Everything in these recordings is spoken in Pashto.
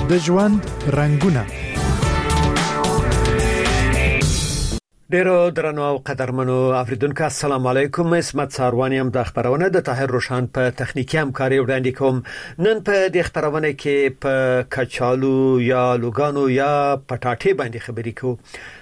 د ژوند رنگونه. ډیرو درنو او قدرمنو اوریدونکو السلام علیکم. اسمت ساروانی هم د خبرونه د طاهر روشان په تخنیکی همکاري وړاندې کوم. نن په دې خبرونه کې په کچالو یا لوګانو یا پټاټې باندې خبرې کوو.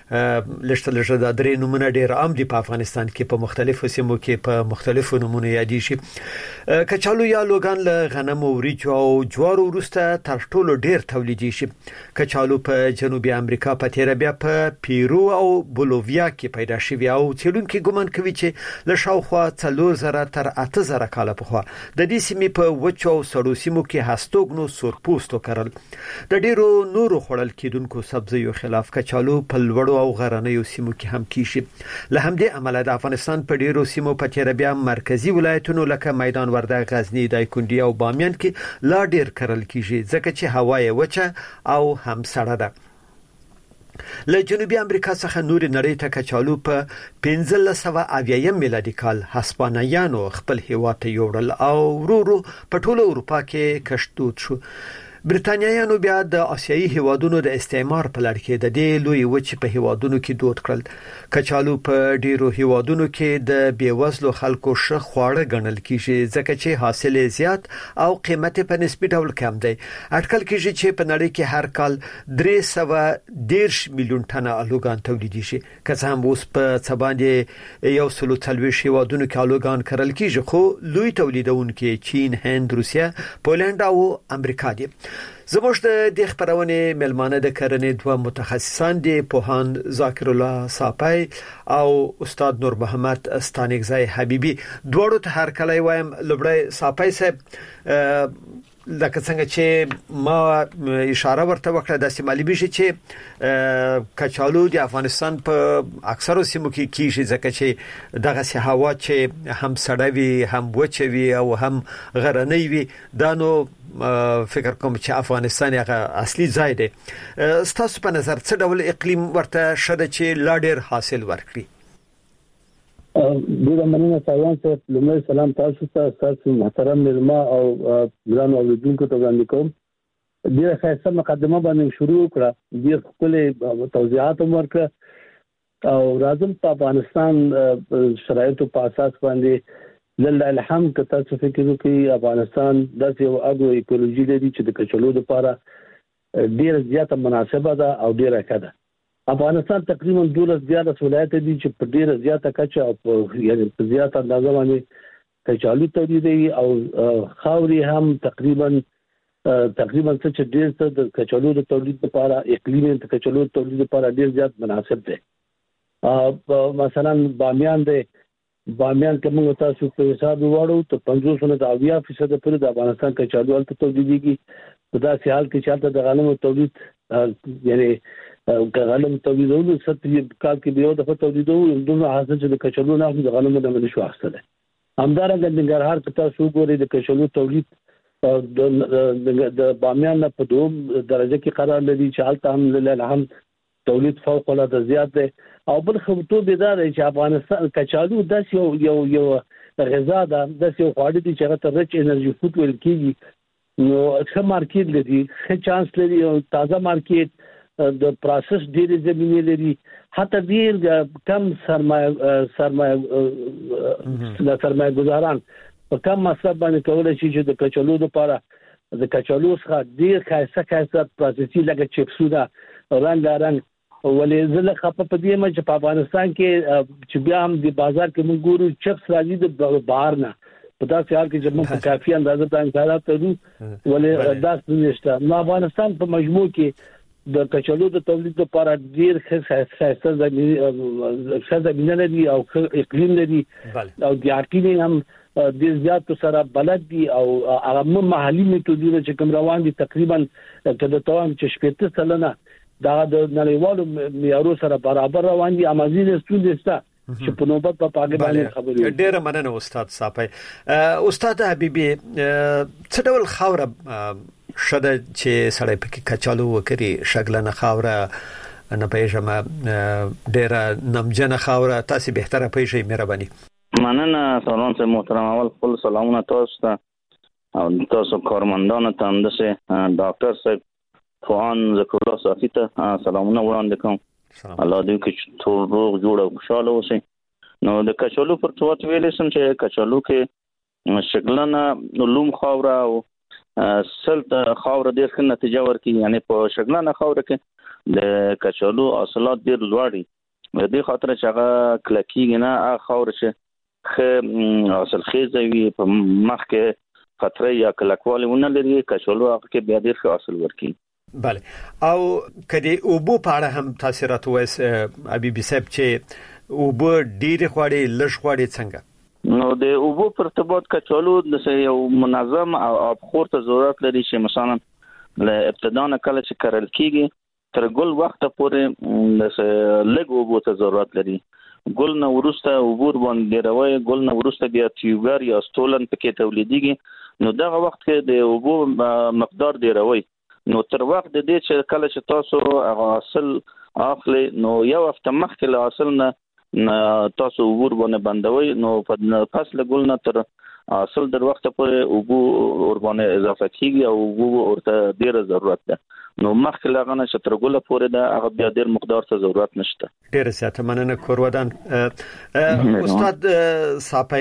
لږ د درې نمونه ډیر عام دي په افغانستان کې په مختلفو سیمو کې په مختلفو نمونه یادې شي. کچالو یا لوګان له غنمو وریجو او جوارو وروسته تر ټولو ډیر تولیدي شي. کچالو په جنوبي امریکا په تیر بیا په پیرو او بولوویا کې پیدا شوی او څېړونکو ګومان کوي چې له شاوخوا 4000 تر 8000 کاله پخوا د دې سیمې په وچو او سړو سیمو کې هستوګنو سورپوستو کرل. د ډیرو نورو خړل کېدونکو سبزیو خلاف کچالو په لوړو او غرنیو سیمو کې هم کیږي. له همدې امله د افغانستان په ډیرو سیمو په تیر بیا مرکزی ولایتونو لکه میدان وردګ، غزنی، دایکنډي او بامیان کې لا ډیر کرل کیږي ځکه چې هوا یې وچه او هم سړه ده. له جنوبي امریکا څخه نور نړۍ ته کچالو په 1580 میلادي کال هسپانویانو خپل هیواد ته یوړل او ورو په ټوله اروپا کې کشتود شو. برتانیایانو بیا د آسیایي هیوادونو د استعمار په لړ کې د دې لوی وچ په هیوادونو کې دود کړل. کچالو په ډیرو هیوادونو کې د بیوزلو خلکو ښه خواړه ګڼل کیږي ځکه چې حاصل زیات او قیمت په نسبی ډول کم دی. اټکل کیږي چې په نړۍ کې هر کال 310 میلیون ټنه الوګان تولیدي شي. که څه هم اوس په څباندې 140 هیوادونو کې الوګان کرل کیږي خو لوی تولیدونکو چین، هند، روسیه، پولند او امریکا دي. زموږ د دې خبرونه ملمانه د کرنې دوه متخصصان دي، پوهان ذاکر الله صافی او استاد نور محمد ستانګزای حبیبی. دوړو ته هر کله وایم لبړی صافی صاحب لکه څنګه چې ما اشاره ورته وکړه د سیمالي بشي چې کچالو د افغانستان په اکثرو سیمو کې کیږي ځکه چې دغه سه هوا چې هم سړوي هم وچوي او هم غرنۍ وي. دا نو فکر کوم چې افغانستان هغه اصلي ځای دی. ستاسو په نظر څه ډول اقلیم ورته شته چې لا ډیر حاصل ورکړي؟ ډیره مننه سلام صاحب. لومړی سلام تاسو ته، تاسو محترم ملما او ګران اوریدونکو ته وړاندې کوم. ډیره ښه مقدمه باندې شروع کړه، ډیر خپل توضیحات ورکړه او راځم په افغانستان شرایطو په اساس باندې لله الحمد که تاسو فکر وکړئ افغانستان داسې یو اګرو ایکولوژي لري چې د کچالو لپاره ډیره زیاته مناسبه ده او ډیره ښه ده. افغانستان تقریبا 12 ولایت دي چې په ډیره زیاته کچه او په زیاته اندازه باندې کچالو تولیدوي او خاوري هم تقریبا څه ډیر څه د کچالو د تولید لپاره اقلیم د کچالو د تولید لپاره ډیر زیات مناسب دی. مثلا بامیان کې موږ تاسو په حساب وواړو ته 50% پورې د افغانستان کچالو الته تولیديږي. په داسې حال کې چې د غنمو تولید یعنی غنم تولیدولو ستې کال کې به یو دفعه تولیدولو دوه حاصل چې د کچالو نه د غنمو د منشو اخستل. همدارنګه د ننګرهار کې تاسو ګورئ د کچالو تولید د بامیان په دوم درجه کې قرار لري چې حالت هم للحمد تولید فوق العاده زیات دی. او بل خبرته بيدار چې افغانستان کچالو داس یو غذا ده، داس یو خواړه دي چې هغه ته رچ انرژي فود ویل کیږي. نو ښه مارکیټ لري، ښه چانس لري او تازه مارکیټ د پروسس ډېر زمینه لري. حتی ډېر کم سرمایه گزاران په کم مصرف باندې کولای شي چې د کچالو لپاره د کچالو څخه ډېر خاصه پروسسي لکه چپسونه رنګارنګ ولې زله خپه په دې ما چې په افغانستان کې چې بیا هم د بازار کې موږ ګورو چپس راځي د بهر نه په داسې حال کې چې موږ په کافي اندازه د انتخابات لرو ولې داسې نشته. نو افغانستان په مجموع کې د کچالو د تولید لپاره ډیر ښه زمینه لري او اقلیم لري او د اقلیم هم د زیات سره بلد دي او هغه محلي میتودونه چې کوم روان دي تقریبا کله توام چې 70 سلنه دا د نړیوالو معیارونو سره برابر روان دي. امازین ستونزه چې په نوبت په پاګه باندې خبرې. ډېر مننه استاد صافی. استاد حبیبی څه ډول خاوره شته چې سړی پکې کچالو وکړي؟ شګلنه خاوره نه پېژم، ډېر نمجنه خاوره، تاسو بهتره پېژنئ مهرباني. مننه سلام ته محترم. اول خپل سلامونه تاسو ته او تاسو کارمندانو ته هم دسه ډاکټر صاحب فوان ذکر الله صافی ته سلامونه وړاندې کوم. الله دې کې ټول روغ جوړ او خوشاله اوسئ. نو د کچالو پر توات ویلې سم چې کچالو کې شګلنه لوم خاور او سلط خاور ډېر ښه نتیجه ورکړي. یعنی په شګلنه خاور کې د کچالو حاصلات ډېر لوړ دي. د دې خاطر چې هغه کلکیږي نه هغه خاور چې خه حاصل خیز وي په مخ کې خطر یا کلکوالی ونه لري کچالو هغه کې بیا ډېر ښه حاصل ورکړي. بله او کدی اوبو په اړه هم تاثیرات وایس حبیبي صاحب چې اوبو ډېر خوړې لږ خوړې څنګه؟ نو د اوبو پر ارتباط کچالو د یو منظم او آبخور ته ضرورت لري چې مثلا له ابتدا نه کله چې کرل کیږي تر ګل وخت پورې د لږ اوبو ته ضرورت لري. ګل نه ورسته اوبور باندې راوي ګل نه ورسته بیا تیوګر یا ستولن پکې تولیديږي. نو دغه وخت کې د اوبو مقدار دی راوي. نو تر وخت د دې چې کله چې تاسو حاصل اخلي نو یو هفته مخکې له حاصل نه تاسو اوبور باندې بندوي. نو په فصل ګل نه تر حاصل در وخت پورې اوبو ور باندې اضافه کیږي او اوبو ورته ډیره ضرورت ده. نو مخکې لا غنه چې تر ګل پورې ده هغه بیا ډیر مقدار ته ضرورت نشته. ډیره زیاته مننه کورودان. استاد صاحب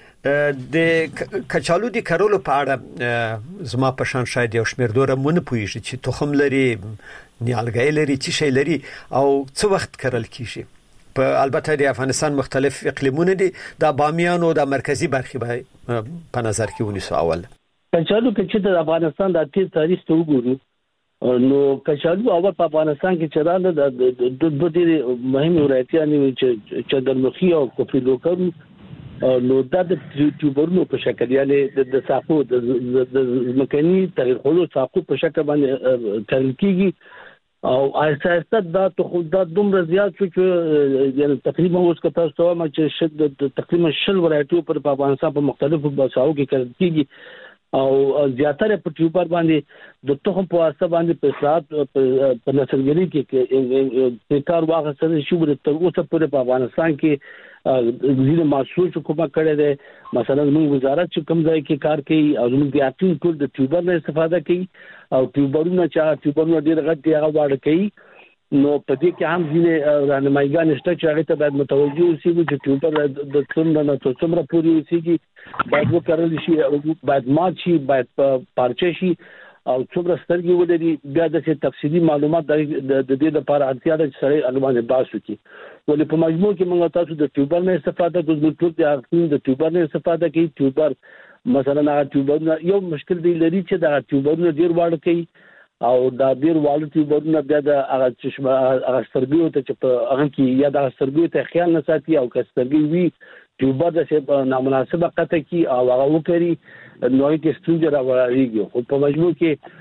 د کچالو د کرولو په اړه زما په شان شاید یو شمېر دوره مونږ پوهیږي چې تخم لري نیالګي لري چې شی لري او څو وخت کرل کیږي. په البته د افغانستان مختلف اقلیمونه دي د بامیان او د مرکزی برخه په نظر کې ونیسو. اول کچالو کې د افغانستان د تیر تاریخ ته وګورو نو کچالو اول په افغانستان کې چرانه د دوه ډېر مهم ولایتونه چې د مخي او کوفیلوکر نو د ټیوبرونو په شکل یعنی د ساقو د مکاني تغیر خلو ساقو په شکل باندې تل کیږي او اساسا دا دومره زیات شو چې یعنی تقریبا اوس کته تاسو ما چې تقریبا 10 ولایتو پر افغانستان په مختلفو بساو کې کړل کیږي او زیاتره په ټیوبر باندې د تخم په واسطه باندې په سات په نسلګری کې کار واغستل شو تر اوسه پورې په افغانستان کې زیره محسوس کومه کړی دی. مثلا موږ وزارت چې کوم ځای کې کار کوي او موږ د اټین ټول د ټیوبر نه استفاده کوي او ټیوبرونه ډیر غټ دی هغه واړه کوي. نو په دې کې هم ځینې راهنمایګان شته چې هغه ته باید متوجه اوسئ چې ټیوبر د څومره نه څومره پوري اوسېږي باید وکړل شي او باید مات شي باید پارچه شي او څومره سترګې ولري. بیا د تفصیلي معلومات د دې لپاره اړتیا ده چې سره علمانه باسو کی ولې په مجموع کې موږ تاسو د ټیوبر نه استفاده کوو ټول د ټیوبر نه استفاده کوي. ټیوبر مثلا هغه ټیوبر یو مشکل دی لري چې دا ټیوبر ډیر واړه کوي او دا ډیر واړه ټیوبر بیا د هغه چشمه هغه سترګو ته چې په هغه کې یا د سترګو ته خیال نه ساتي او کسترګي وی ټیوبر د څه نامناسبه قطه کی او هغه وکړي نو کې ستونزه راوړيږي. خو په مجموع کې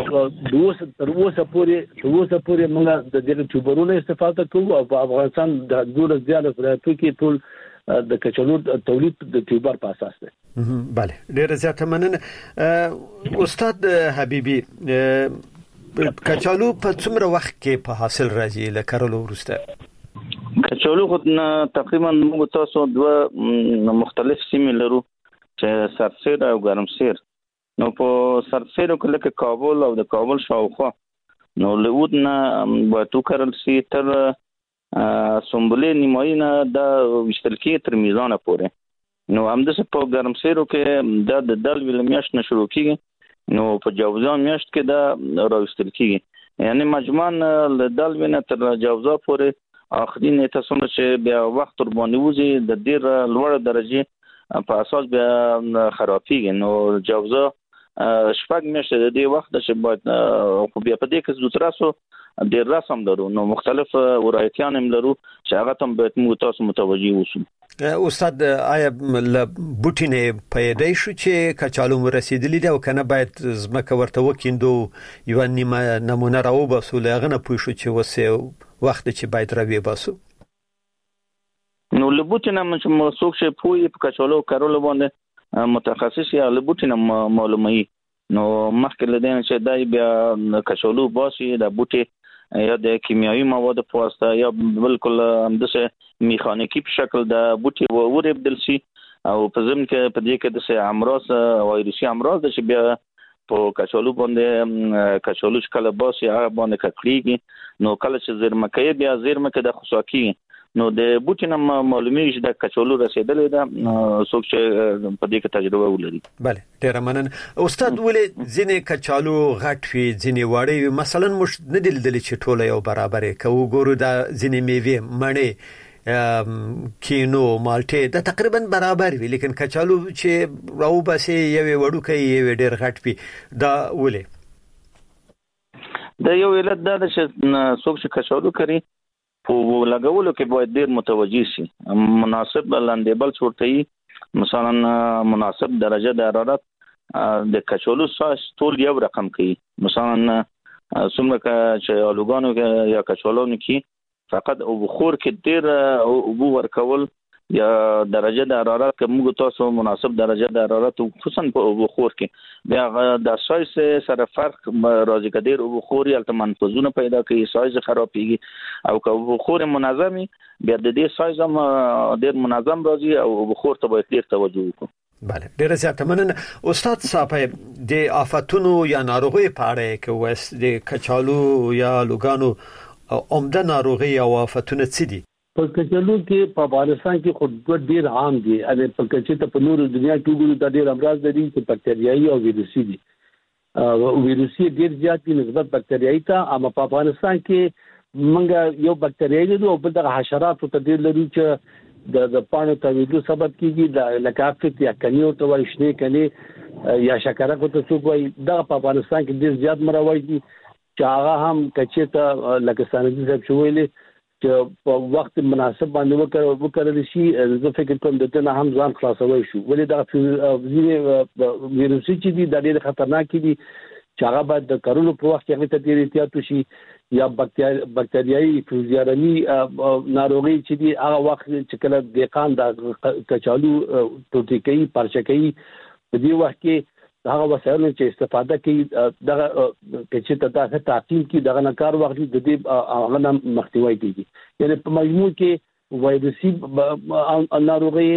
تر اوسه پورې موږ د دې ټیوبرونو استفاده کوو او په افغانستان د ډېر زیات ولایتونو کې ټول د کچالو تولید د ټیوبر په اساس دی. بله ډېر زیات مننه. استاد حبیبي کچالو په څومره وخت کې په حاصل راځي لکرلو ورسته؟ کچالو خو تقریبا موږ تاسو دوه مختلف سیمې لرو چې سرسیر او ګرمسیر. نو په سرسیرو کې لکه کابل او د کابل شاوخوا نو لود نه باید وکرل شي تر سنبلې نیمایي نه د وشتل کې تر میزانه پورې. نو همداسې په ګرمسیرو کې د دل ویل میاشت نه شروع کیږي نو په جوزا میاشت کې دا راوستل کیږي. یعنی مجموعاً له دل وینه تر جوزا پورې اخري نیټه څومره چې بیا وخت ور باندې وځي د ډیر لوړ درجه په اساس بیا خرابېږي. نو جوزا شپږ میاشتې د دې وخت چې باید خو بیا په دې کې زوتراسو ډیر رسم درو نو مختلف ورایتیان هم لرو چې هغه تم باید موږ تاسو متوجي اوسو. استاد آیا ل بوټینه پیدا شو چې کچالو مرسیدلی دی او کنه باید زمکه ورته وکیندو یو نیمه نمونه راو باسو لغنه پوه شو چې وسه وخت چې باید راوي باسو؟ نو ل بوټینه چې موثوق شي پوي په کچالو کارول باندې متخصص یا ل بوټینه معلومي نو مخکې لدین چې دای بیا کچالو باسي د بوټي یا د کیمیاوي مواد په واسطه یا بالکل همدسه میخانیکی په شکل د بوټي ورېبدل شي او په ضمن کې په دې کې د امراض وایروسي امراض چې بیا په کچالو باندې کچالو کله باسي هغه باندې ککړيږي نو کله چې زیرمکې بیا زیرمکې د خصوصي نو د بوټینم معلومیږي د کچالو رسیدلې ده څوک چې په دې کې تجربه ولري. بله ډیر مننه استاد. ولې ځینې کچالو غټ وي ځینې وړې وي مثلا مش نه دي چې ټوله یو برابر کوو ګورو د ځینې میوه مڼې کینو مالټه د تقریبا برابر وي لیکن کچالو چې راو باسي یو وړوکی یو ډیر غټ وي دا ولې د یو علت دا چې څوک چې کچالو کوي په لګولو کې باید ډیر متوجي شي مناسب لاندېبل چورتي مثلا مناسب درجه د حرارت د کچالو ساس ټول یو رقم کوي مثلا څومره چې الوګانو یا کچالو کې فقط او بخور کې ډیر او ورکول یا درجه د حرارت کومه تاسو مناسب درجه د حرارت خصوصا په بخور کې بیا د سایز سره فرق راځي کډیر او بخور یالته منفذونه پیدا کوي سایز خرابېږي او که بخور منظمي بیا د دې سایز هم ډیر منظم راځي او بخور ته باید ډیر توجه وکړو. بله ډیر زیات مننه استاد صاحب. د آفتونو یا ناروغي په اړه کې وس د کچالو یا لوګانو عمده ناروغي او آفتونه څه دي؟ په کچالو کې په افغانستان کې خود ډیر عام دي اته په کچې ته په نورو دنیا کې ګورو د ډیر امراض دي چې بکټریایي او ویروسي دي. ویروسي ډیر زیات دي نسبت بکټریایي ته اما په افغانستان کې موږ یو بکټریایي او بل د حشراتو ته ډیر لري چې د پانو تویدو سبب کیږي د لکافت یا کنيو ته وایي شنه کني یا شکره کو ته څوک وایي دا په افغانستان کې ډیر زیات مروج دي چې هغه هم کچې ته لکه سانجي صاحب شویلې چې په وخت مناسب باندې وکړل شي زه فکر کوم د دې هم ځان خلاصوي شو ولې دا ویروسي چې دي د ډېر خطرناک دي چې هغه باید د کارونو په وخت کې ته ډېر احتیاط وشي یا بکټریایي فوزیارني ناروغي چې دي هغه وخت چې کله دقان د کچالو ټوټي کوي پارچه کوي په دې وخت کې هغه وسایل چې استفاده کوي دغه چې ته تعقیم کی دغه نکار وخت د دې هغه مخنیوي کیږي یعنی په مجموع کې وایروسي ناروغي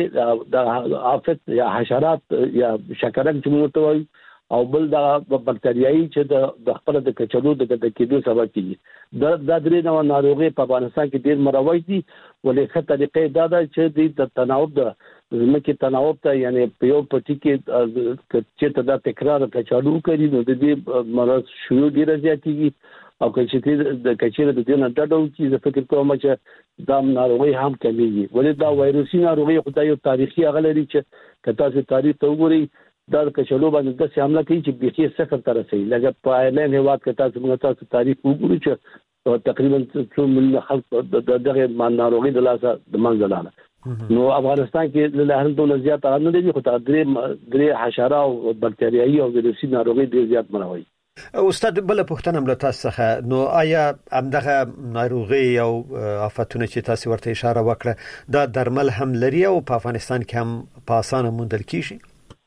د آفت یا حشرات یا شکرک چې موږ ته وایي او بل د بکټریایي چې د خپل د کچالو د کېدو سبب کیږي د درې نو ناروغي په افغانستان کې ډېر مروج دي ولې ښه طریقې دا ده چې د تناوب د زمکه تناوب ته یعنی په یو پټي کې چې ته د تکرار کچالو کوي نو د دې مرض شروع ډیر زیاتېږي او چې د کچېره د دې نه ډډو چې زه فکر کوم چې دا ناروغي هم کمیږي ولې دا وایروسي ناروغي خدای یو تاریخي غلري چې کته چې تاریخ ته وګوري دا کچالو باندې د حمله کوي چې بيخي صفر تر رسي لکه په اعلان هواد کته چې موږ تاسو تاریخ وګورو چې تقریبا څو ملي خلک دغه ناروغي د لاسه د منځلاله نو افغانستان کې له هر ډول زیات نه دي خو درې حشره او بکټریایي او ویروسي ناروغي ډیر زیات مروي. استاد بل پوښتنه مله تاسو څخه نو آیا همدغه ناروغي او آفتونه چې تاسو ورته اشاره وکړه دا درمل هم لري او په افغانستان کې هم په اسانه موندل کیږي؟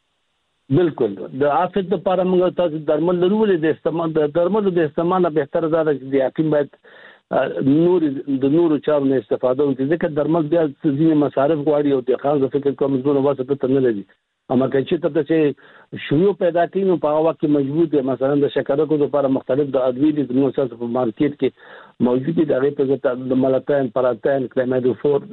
بالکل د آفت لپاره موږ تاسو درمل لرو د استعمال د درملو د استعمال به تر زیاته چې حکیم باید نور چارو نه استفاده وکړي ځکه درمل بیا ځینې مصارف غواړي او د خاص فکر کوم زونه واسطه ته نه لري اما چې ته چې شیوع پیدا کینو په هغه وخت کې مجبور دي مثلا د شکرکو لپاره مختلف د ادویې د نو اساس په مارکیټ کې موجود دي د غیرت د ملاتین پراتین کلمادوفور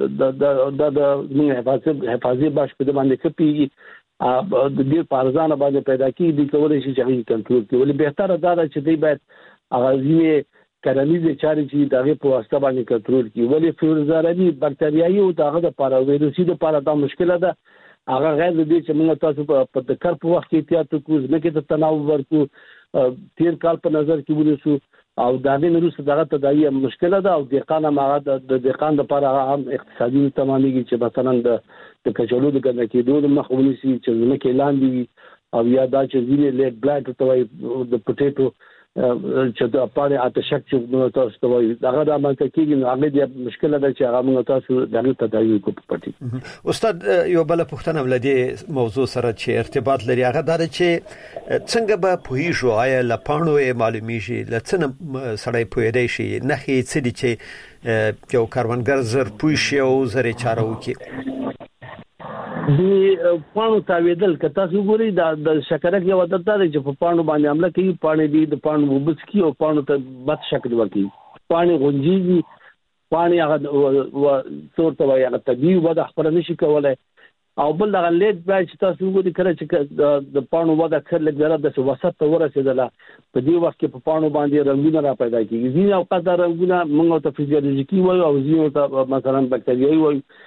د حفاظي باش په باندې کپی د دې پارزانه باندې پیدا کیږي د کولای شي چې کنټرول کړي ولې بهتره دا چې دی باید اغازي کرنیزه چاري چې دغه په واسطه باندې کنټرول کړي ولې فیروزارني بکټریایي او دغه د پاره ویروسي د پاره دا مشکله ده هغه غیر دې چې موږ تاسو په تکر په وخت کې احتیاط وکړو ځکه ته تناوب ورکو تیر کال په نظر کې ونیسو او دغه نورسته دغه تداوی مشکله ده او دقانه ماغه د دقان د پاره هم اقتصادي تمامېږي چې مثلا د کچالو د کنه کې دوه مخونی سي چې زمکه لاندې او یا دا چې زیره لیډ بلاک ته وای د پټیټو چې د اپاره اتشک چې تاسو ته وایي هغه د امریکا کې هغه د مشکله ده چې هغه موږ تاسو دغه تداوی کو پټي. استاد یو بل پوښتنه ولدي موضوع سره چې ارتباط لري هغه دا چې څنګه به پوهیږو آیا لپانو معلومي شي لڅنه سړی پوهیدای شي نه هیڅ دي چې یو کاروانګر زر پوښي او زر چارو کې د پانو تاویدل کته وګوري د شکره کې وادت ده چې په پانو باندې عمله کوي پانی دی د پانو وبس کی او پانو ته بد شکل ورکړي پانی غونجي پانی هغه تور ته وایي هغه طبيعي وده خبره نشي کولای او بل دغه لیټ بای چې تاسو وګورئ کله چې د پانو وده کړل لګره د وسط ته ورسېدله په دې وخت کې په پانو باندې رنگونه را پیدا کیږي ځینې اوقات رنگونه موږ ته فزیولوژیکي وایو او ځینې ته مثلا بکټریايي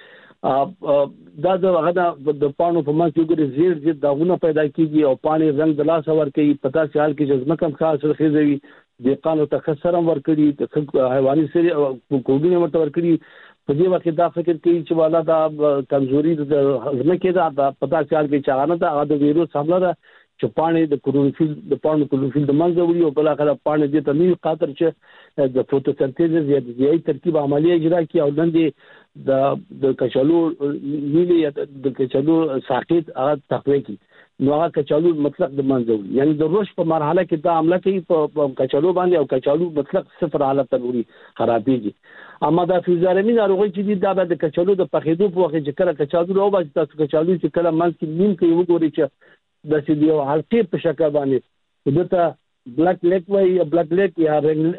وایو دا د پانو په منځ کې وګورئ زیړ داغونه پیدا کیږي او پانی رنگ د لاس ور کوي پتا چې حال کې جذبه کم خاص خېزوي د قانون تخسرم ور کړی د حیواني سری کوډونه ورته ور کړی په دې وخت دا فکر کوي چې والا دا کمزوري د ځمکې دا پتا چې حال کې چاغانه دا د ویروس حمله ده چې پانی د کلوروفیل د پانو کلوروفیل د منځ وړي او بل اخر پانی د تنوي خاطر چې د فوټوسنتیز یا د ځای ترکیب عملیه اجرا کوي او نن د کچالو نیلي د کچالو ساقط هغه تقوی کوي نو هغه کچالو مطلق د منځوي یعنی د روش په مرحله کې دا عمله کوي په کچالو باندې او کچالو مطلق صفر حالت ته وړي خرابېږي اما دا فیزارمي ناروغي چې دا د کچالو د پخېدو په وخت چې کله کچالو راوباسي تاسو کچالو چې کله منځ کې نیم کې وګورئ چې د سیدیو حلقې په شکل باندې دته بلک لیک وای بلک لیک یا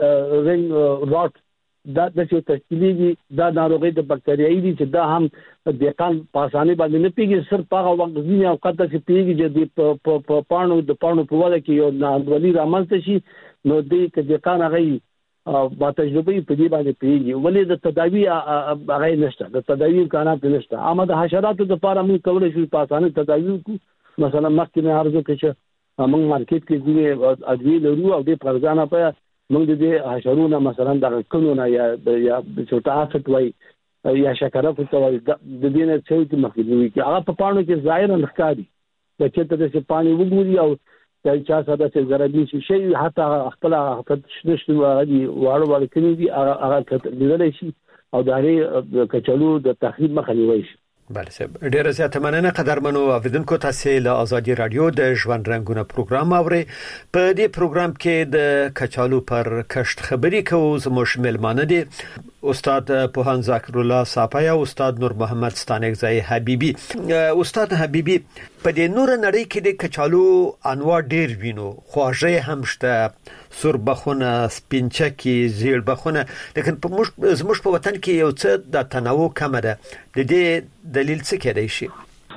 رنګ راټ دا د څه تشکیلي دا ناروغي د بکټریايي دي چې دا هم د کان پاسانه باندې نه پیږي صرف هغه وخت ځینې اوقات چې پیږي چې د پانو په وړه کې یو ناروغي رامنځته شي نو دې کې د کان هغه با تجربه په دې باندې پیږي ولې د تداوی هغه نشته د تداوی امکانات نشته اما د حشراتو لپاره موږ کولای شو پاسانه تداوی مثلا مخکې نه ارزو کې چې موږ مارکیټ کې ځینې ادویه لرو او د پرځانه په موږ د حشرونه مثلا د کلونه یا چوټه افت وای یا شکره فتوای د دې نه څه مخکې کې هغه په پانو کې ظاهرا ښکاري د چې ته چې پانی وګوري او د چا سره چې زرابي شي حتی خپل نشته واغدي واړو کړي دي هغه لیدل شي او د هغه کچالو د تخریب مخه نیوي شي بله صاحب ډیره زیاته مننه قدرمنو اوریدونکو تاسو له آزادي رادیو د ژوند رنگونه پروګرام اوري په دې پروګرام کې د کچالو پر کشت خبري کوو زموږ ملمانه دي استاد پوهان ذکر الله صافی او استاد نور محمد ستانکزی حبیبی استاد حبیبی په دې نور نړۍ کې د کچالو انواع ډیر وینو خواږه هم شته سربخونه سپینچکی زیړ بخونه لیکن زموږ په وطن کې یو څه د تنوع کم ده د دې دلیل څه کېدای شي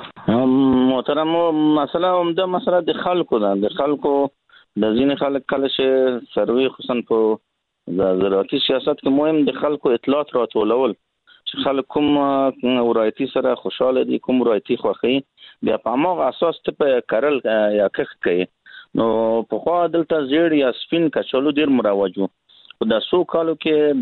محترم مسله عمده مسله د خلکو ده د خلکو د ځینې خلک کله چې سروي خصوصا په د زراعتي سیاست کې مهم د خلکو اطلاعات راټولول چې خلک کوم ورایتي سره خوشاله دي کوم ورایتي خوښي بیا په هغه اساس ته کارل یا کښ کوي نو په خوا دلته زیړ یا سپین کچالو ډیر مروج وو د سو کالو کې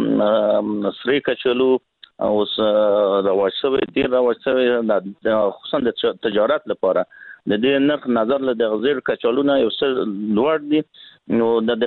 د سری کچالو او رواج شوی ډیر رواج شوی د خصوصا د تجارت لپاره د دې نرخ نظر له د غزیر کچالو نه یو څه لوړ دي نو د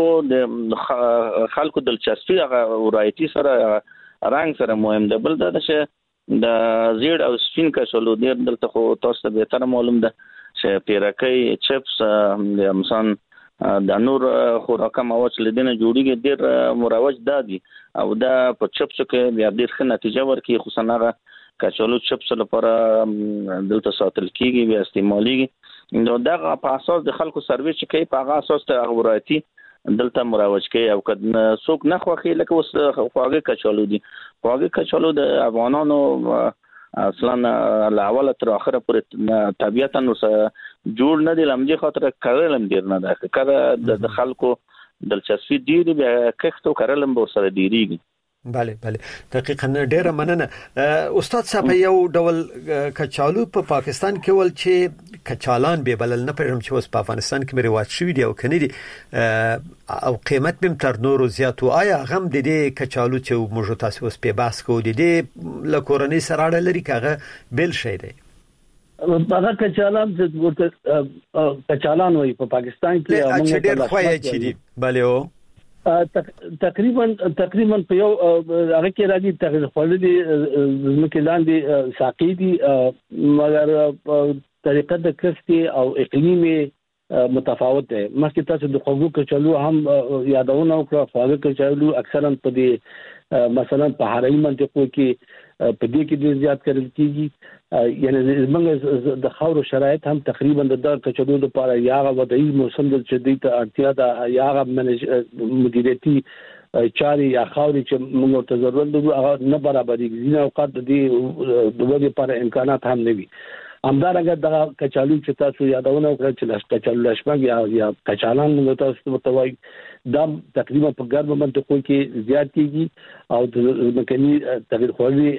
خلکو دلچسپي هغه ورایتي سره رنگ سره مهم ده بل دا چې د زیړ او سپین کچالو ډیر دلته خو تاسو ته به تر معلوم ده چې پیرکې چپس مثلا د نور خوراک مواد لدینه جوړیږي ډیر مروج دادي او دا په چپس کې بیا ډیر ښه نتیجه ورکړي خصوصا هغه کچالو چپس لپاره دلته ساتل کیږي بیا استعماليږي نو دا په اساس د خلکو سروي چې کوي په هغه اساس ته غوړایتي دلته مروج کوي او کله څوک نه خوخي لکه اوس خواږه کچالو دي خواږه کچالو د افغانانو اصلا لاول تر اخره پورې طبيعتا نو جوړ نه دي لمجه خاطر کړلم ډیر نه ده کړه د خلکو دلچسپي ډیر بیا کښتو کړلم به سره ډیریږي بله دقیقاً ډیره مننه استاد صاحب یو ډول کچالو په پاکستان کې ول چې کچالان به بلل نه پېژم چې اوس په افغانستان کې مریوات شوی دی او کني دي او قیمت به تر نورو زیات او آیا غم د دې کچالو چې موږ تاسو اوس په بحث کوو د دې لکورنۍ سره اړه لري کاغه بل شي دی هغه کچالان چې کچالان وای په پاکستان کې موږ ډیر خوای چي دي بله او تقریبا په یو هغه کې راځي تقریبا د مکه لاندې ساقي دي مګر طریقه د کښتي او اقلیمي متفاوت ده مخکې تاسو د خوږو کچالو هم یادونه وکړه خوږو کچالو اکثرا په دې مثلا په هرای منطقو کې په دې کې ډیر زیات کړل کیږي یعنی موږ د خاورو شرایط هم تقریبا د کچالو لپاره یا وضعي موسم د شدید اړتیا ده یا مدیریتي چاري یا خاوري چې موږ ته ضرورت دی هغه نه برابرېږي ځینې اوقات د ودې لپاره امکانات هم نه وي. همدارنګه د کچالو چې تاسو یادونه وکړه چې کچالو لشمګ یا کچالان موږ تاسو متوي دا تقریبا په ګرمه منطقو کې زیات کیږي او د مکني تغیر خوري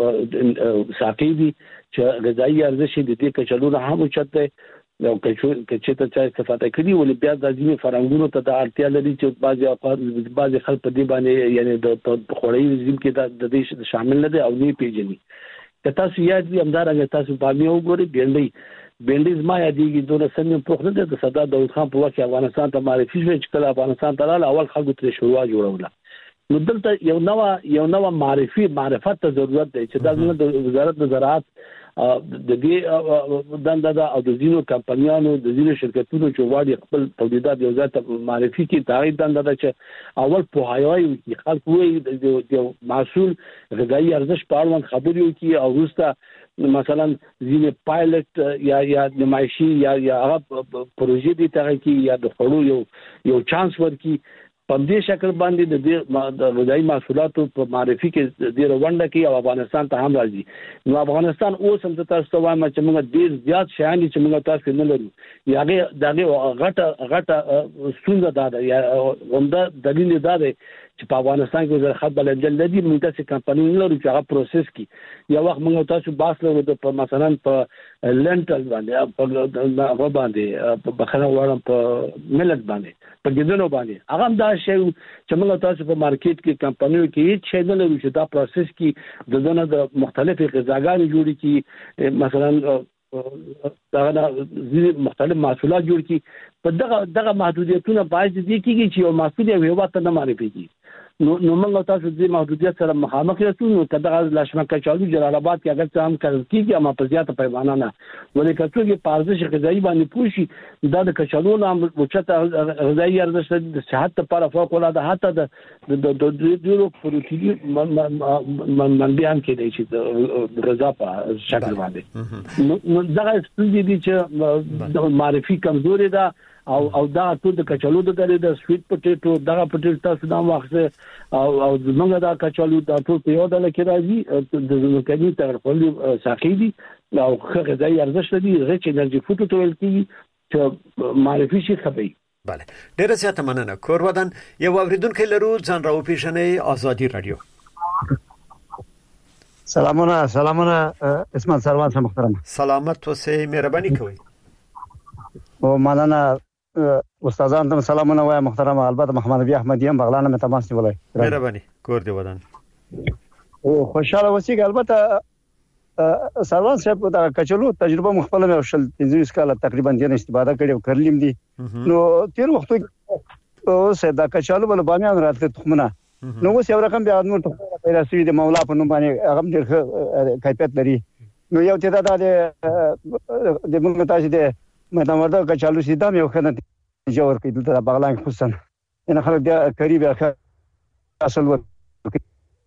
ساقي دي چې غذایی ارزښت د دې کچالو نه هم اوچته او چې ته چا استفاده کړي ولې بیا د ځینې فرنګونو ته د اړتیا لري چې بعضي خلک په دې باندې یعنی د خوري رژیم کې د دې شامل نه دي او نه پیژني. که تاسو یاد وي همدارنګه تاسو باندې وګورئ بینډیز ما یادېږي دوه سنې په خپل د صدر داود خان په وخت افغانستان ته معرفي شو چې کله افغانستان ته لاله اول خلکو ته شروع جوړوله. نو دلته یو نوو معرفت ته ضرورت دی چې د وزارت د زراعت د دې دنده او د زینو کمپنیانو د زینو شرکتونو چې واړي خپل تولیدات یو ځای ته معرفي کی تغیر دنده چې اول په هایوي خلکو د محصول غذایی ارزښت په اړه خبرې وکړي او وروسته مثلا زینه پایلټ یا نمایشي یا هغه پروژې دي ته کې یا د خړو یو چانس ورکي په دې شکل باندې د غذایی محصولاتو په معرفي کې د روانډه کې او افغانستان ته هم راځي. نو افغانستان اوس هم تاسو ته وایم چې موږ ډیر زیات شیان چې موږ تاسو نه لرو یا دغه غټه ستونزه ده یا همدا دلیل ده چې په افغانستان کې زراعت بلندل لدی موږ تاسو کمپنی نه لرو چې هغه پروسس کی یا وخت موږ تاسو باس لرو د مثلا په لنټل باندې په باندې په بخنه وړم په ملت باندې په ګډونو باندې هغه دا شی چې موږ تاسو په مارکیټ کې کمپنیو کې هیڅ شی نه لرو چې دا پروسس کی د دنیا د مختلفو غذاګانو جوړي کی مثلا دا مختلف محصولات جوړ کی په دغه محدودیتونه باعث دي کیږي چې یو محصول یو هیواد ته نه معرفي کیږي. نو موږ تاسو د محدودیت سره مخامخ یو نو کله لاشمه کچالو جلال آباد کې اگر څه هم کیږي اما په زیاته پیمانه نه ولې کڅوږي په ارزښت غذایی باندې پوښي دا د کچالو نام اوچته غذایی ارزښت د صحت لپاره فوق العاده حتی د ډیرو پروتین منبع هم کې دی چې د غذا په شکل باندې نو دا ستونزې دي چې معرفي کمزوري ده او دا ټول د کچالو د سویټ پټیټو دغه پټیټو تاسو دا واخله او موږ دا کچالو دا ټول په یو ډول کې راځي د ځمکني تغیر ساقي دي او غذایی ارزښت دي رچ انرژي فوټو تویل کی چې معرفي شي خبري. بله ډیره زیاته مننه. کور ودان یو اوریدونکو لرو ځان راو پیژنې آزادي رادیو. سلامونه اسمت سروان صاحب محترم. سلامت اوسئ مهرباني کوئ. او مننه استادان ته سلامونه وایم محترم. البته محمد نبی احمدی هم بغلان مې تماس نیولای. مهرباني کور دی ودان. او خوشاله اوسئ. البته سروان صاحب دا کچالو تجربه مخفله مې شل 15 کال تقریبا دې استفاده کړې او کړلم دي. نو تیر وخت اوس دا کچالو بل بامیان راته تخمنه نو اوس یو رقم بیا نور ته پیدا شوی د مولا په نوم باندې هغه ډېر کیفیت لري. نو یو ته دا د موږ تاسو د مدامرده کچالو سیدا مې وخت جوړ کړی دلته بغلان خصوصا ان خلک دا قریب اصل ور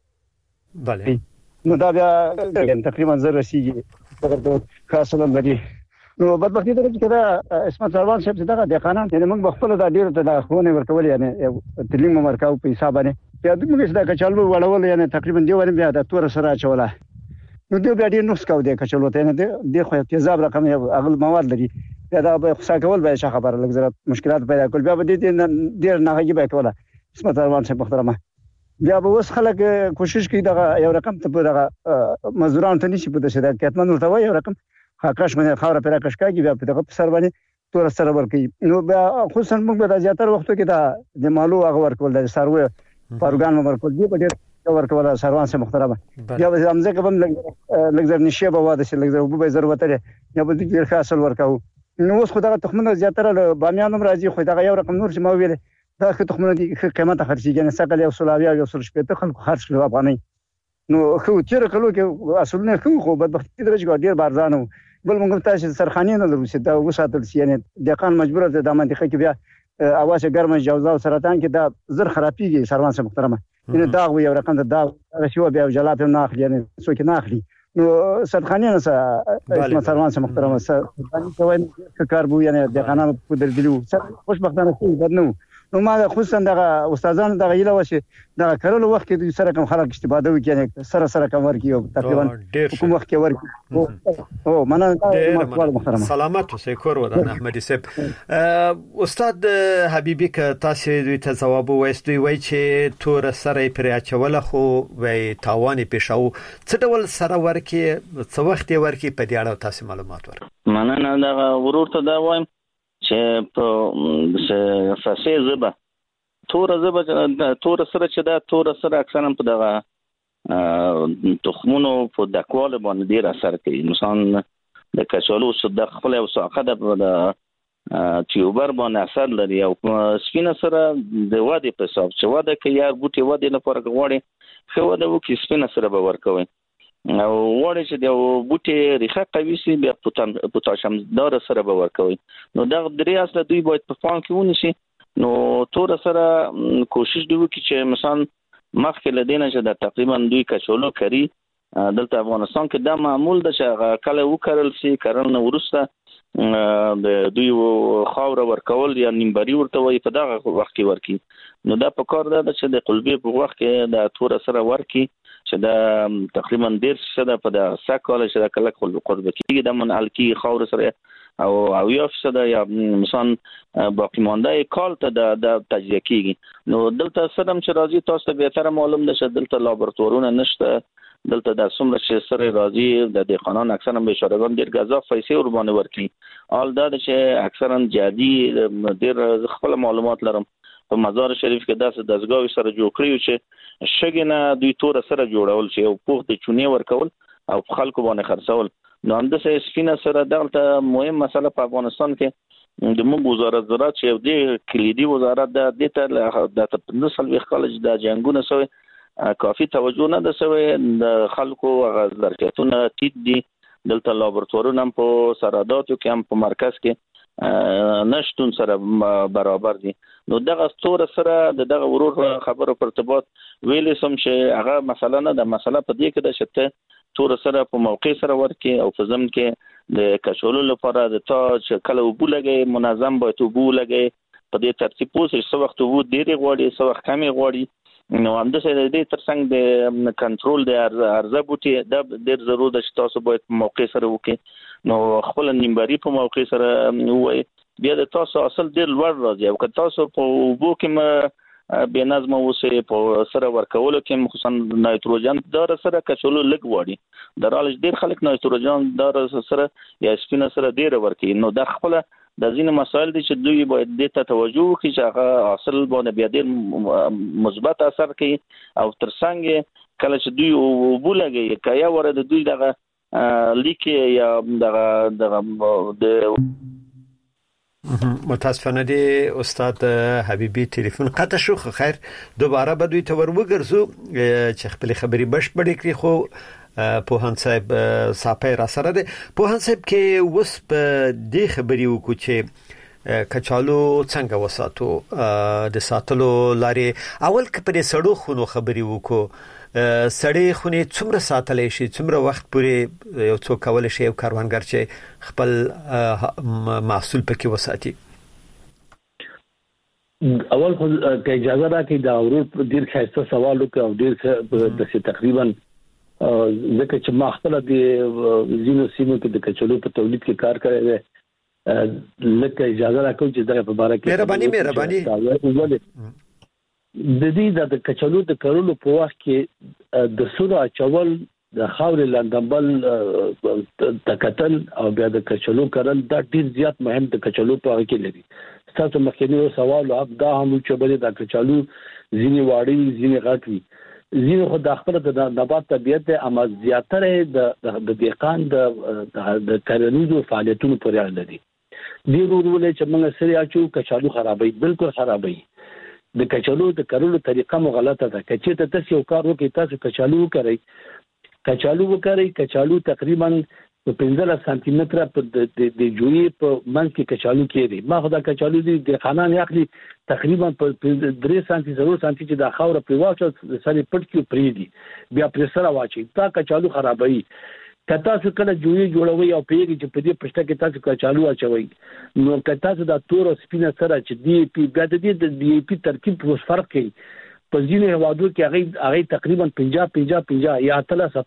بله نو دا بیا تقریبا زر رسیږي دغه خاصه لري. نو بدبختی درته چې دا اسمت سروان صاحب دغه د قانون یعنی موږ بخپل دا ډیر ته د خونه ورکول یعنی تعلیم مرکاو په حساب باندې بیا موږ دا کچالو وړول یعنی تقریبا دی ور بیا د تور سره چوله نو دی بیا ډیر نقص کاو دی کچالو ته نه دی خو تیزاب رقم اغل مواد لري بیا دا به خصا کول به څه خبره لږ مشکلات پیدا کول بیا به دې ډیر نه به کوله اسمت سروان صاحب محترمه بیا به اوس خلک کوشش کوي دغه یو رقم ته دغه مزدوران ته نشي په دې شته کتمن ورته وای یو رقم خاکش باندې خاور پر کشکاږي بیا په دغه سر باندې تور سره ورکی نو بیا خصوصا موږ د زیاتره وختو کې دا د مالو هغه ورکول د سروي پروګرام ورکول دی په ډیر ورکول سروان سره محترمه بیا به همزه کوم لګزر نشي به واده شي لګزر به ضرورت لري یا به ډیر خاصل ورکاو نو اوس خدای تخمنه زیاتره بامیان هم راځي خو دا یو رقم نور چې ما ویل دا تخمنه دي قیمته خرڅیږي نه سکل یو سلاویا یو سل شپته خلک خرڅ کړو افغاني نو خو تیر کلو کې اصلونه خو بدبختی درجه ډیر بارزانو بل موږ تاسو سرخاني نه لرو چې دا وساتل شي یعنی دقان مجبور ده د منطقه کې بیا اواشه ګرمه جوزا او سرطان کې دا زر خرابيږي سروان سره محترمه یعنی دا یو رقم دا شو بیا جلات نه اخلي یعنی څوک نه اخلي نو صدخانه نه اسمه سروان سره محترم سره کوي کار بو یعنی د قانون په درجلو خوشبختانه څه بدنو نو ما خصوصا دغه استادانو دغه یله وشه دغه کارولو وخت کې سره کوم خلک استفاده وکړي یعنی سره کوم ورکی او تقریبا کوم وخت کې ورکی او مننه محترم سلامت اوسئ کور ودان احمدي صاحب استاد حبيبي ک تاسو دوی ته جواب وایستوي وای چې تور سره پر اچول خو وای تاوان پېښو څه ډول سره ورکی څه وخت ورکی په دې اړه تاسو معلومات ورکړئ مننه دا ورور ته دا وایم چې په فارسی ژبه تور ژبه تور سره چې دا تور سره اکثرا په دغه تخمونو په دکواله باندې ډیر اثر کوي مثلا د کچالو صدق خپل او ساقه د تیوبر باندې اثر لري او سپینه سره د واده په حساب چې واده کوي یا بوټي واده نه فرق غواړي خو واده وکي سپینه سره به ورکوي او وړي چې د بوټي ریخه قوي سي بیا پوتاشیم دار سره به ورکوي نو دا درې اصله دوی باید په پام کې ونیسي نو تور سره کوشش دی وکړي چې مثلا مخکې لدینه چې د تقریبا دوی کچالو کری دلته افغانستان کې دا معمول ده چې کله وکړل سي کارونه ورسته د دوی خاور ورکول یا نیمبري ورته وي په دغه وخت کې ورکی نو دا په کار ده چې د قلبي په وخت کې د تور سره ورکی چې دا تقریبا 1.5% په د ساکاله چې د کلک قرب کېږي د منعل کې خاور سره او یو فیصد یا مثلا باقی مانده کال ته د تجزیه کېږي نو دلته سدم چې راځي تاسو ته به تر معلوم ده چې دلته لابراتوارونه نشته دلته د څومره چې سره راځي د قانون اکثرا به اشاره ډیر غذا پیسې ور باندې ورکړي آل دا چې اکثرا جادي ډیر خپل معلومات لرم په مزار شریف کې داسې دزګاوي سره جوړ کړیو چې شګنه دوی تور سره جوړول شي او پوخ د چونی ورکول او خلکو باندې خرڅول نو همداسې سپینه سره دغه مهم مسله په افغانستان کې د موږ وزارت زراعت چې د کلیدي وزارت د ته په نسل وی کالج د جنگونه سوی کافي توجه نه ده سوی د خلکو ظرفیتونه ټیټ دي دلته لابراتوارونه په سراداتو کې هم په مرکز کې نشتون سره برابر دي نو دغه ستوره سره دغه ورور خبرو پر ارتباط ویلې سم چې هغه مسله نه د مسله په دې کې د شته تور سره په موقع سره ورکي او په ضمن کې د کچالو لپاره د تا چې کله وبو لګي منظم باید وبو لګي په دې ترتیب پوسې څو وخت وو ډېری غوړي څو وخت کمی غوړي نو همداسې د دې ترڅنګ د کنټرول د ارزه بوټي د ډېر ضرورت ده چې تاسو باید په موقع سره وکړي نو خپل نیمبري په موقع سره وای بیا د تاسو اصل ډېر لوړ راځي او که تاسو په وبو کې به نظم اوسه په سره ورکول کې خصوصا نایتروجن دار سره کچالو لګ وړي درال ډېر خلک نایتروجن دار سره یا سپینه سره ډېر ورکي نو د خپل د ځینې مسایل دي چې دوی باید د ته توجه وکړي چې هغه اصل باندې بیا ډېر مثبت اثر کوي او ترڅنګ کله چې دوی وبولګي کیا ور د دوی دغه لیک یا دغه د متاسفانه دی استاد حبیبي ټلیفون قطع شو خیر دوباره به دوی ته وروګرځو چې خپل خبري بشپړې کړی خو پوهان صاحب صاحب را سره ده پوهان صاحب کې وس په دې خبري وکړو چې کچالو څنګه وساتو د ساتلو لارې اول کې په سړو خونو خبري وکړو سړې خونې څومره ساتلې شي څومره وخت پورې یو څو کول شي یو کاروانګر چې خپل محصول پکې وساتي اول خو که اجازه راکړئ دا ورور ډیر ښه سوال وکړ او ډیر د تقریبا ځکه چې ما خپل د زینو سیمو کې د کچالو په تولید کې کار کړی دی لکه اجازه راکړئ چې دا په اړه کې مهرباني د دې د کچالو د کارولو په وخت کې د سورا چول د خاورې لاندمبل تکتل او بیا د کچالو کارل دا ډیر زیات مهم د کچالو په اړه کې لري تاسو مخکې سوال او دا هم چې بل د کچالو ځینی واړی ځینی غټوي زینو خو د خپل د نبات طبيعت اما زیاتره د دهقان د کرنیزو فعالیتونو پورې اړه لري دی ورولې چې موږ سره اچو کچالو خرابوي بالکل خرابوي د کچالو د کارولو طریقه مو غلطه ده کچې ته یو کار وکړئ تاسو کچالو وکړئ کچالو تقریبا 15 سانتي متره په د جوړي په منځ کې کچالو کېږي ما خدا کچالو د خانان اخلي تقریبا په 3 سانتي 0 سانتي چې د خاور په واچو سره پټ کې پریدي بیا پر سره واچي تا کچالو خرابوي کته څو کله جوړوي او پیږي چې په دې پښته کې تاسو کچالو اچوي نو کته څو د تور او سپینه سره چې دی پی ګټ دي د دی پی ترکیب په فرق کوي په ځینې هوادو کې هغه تقریبا 50 یا 30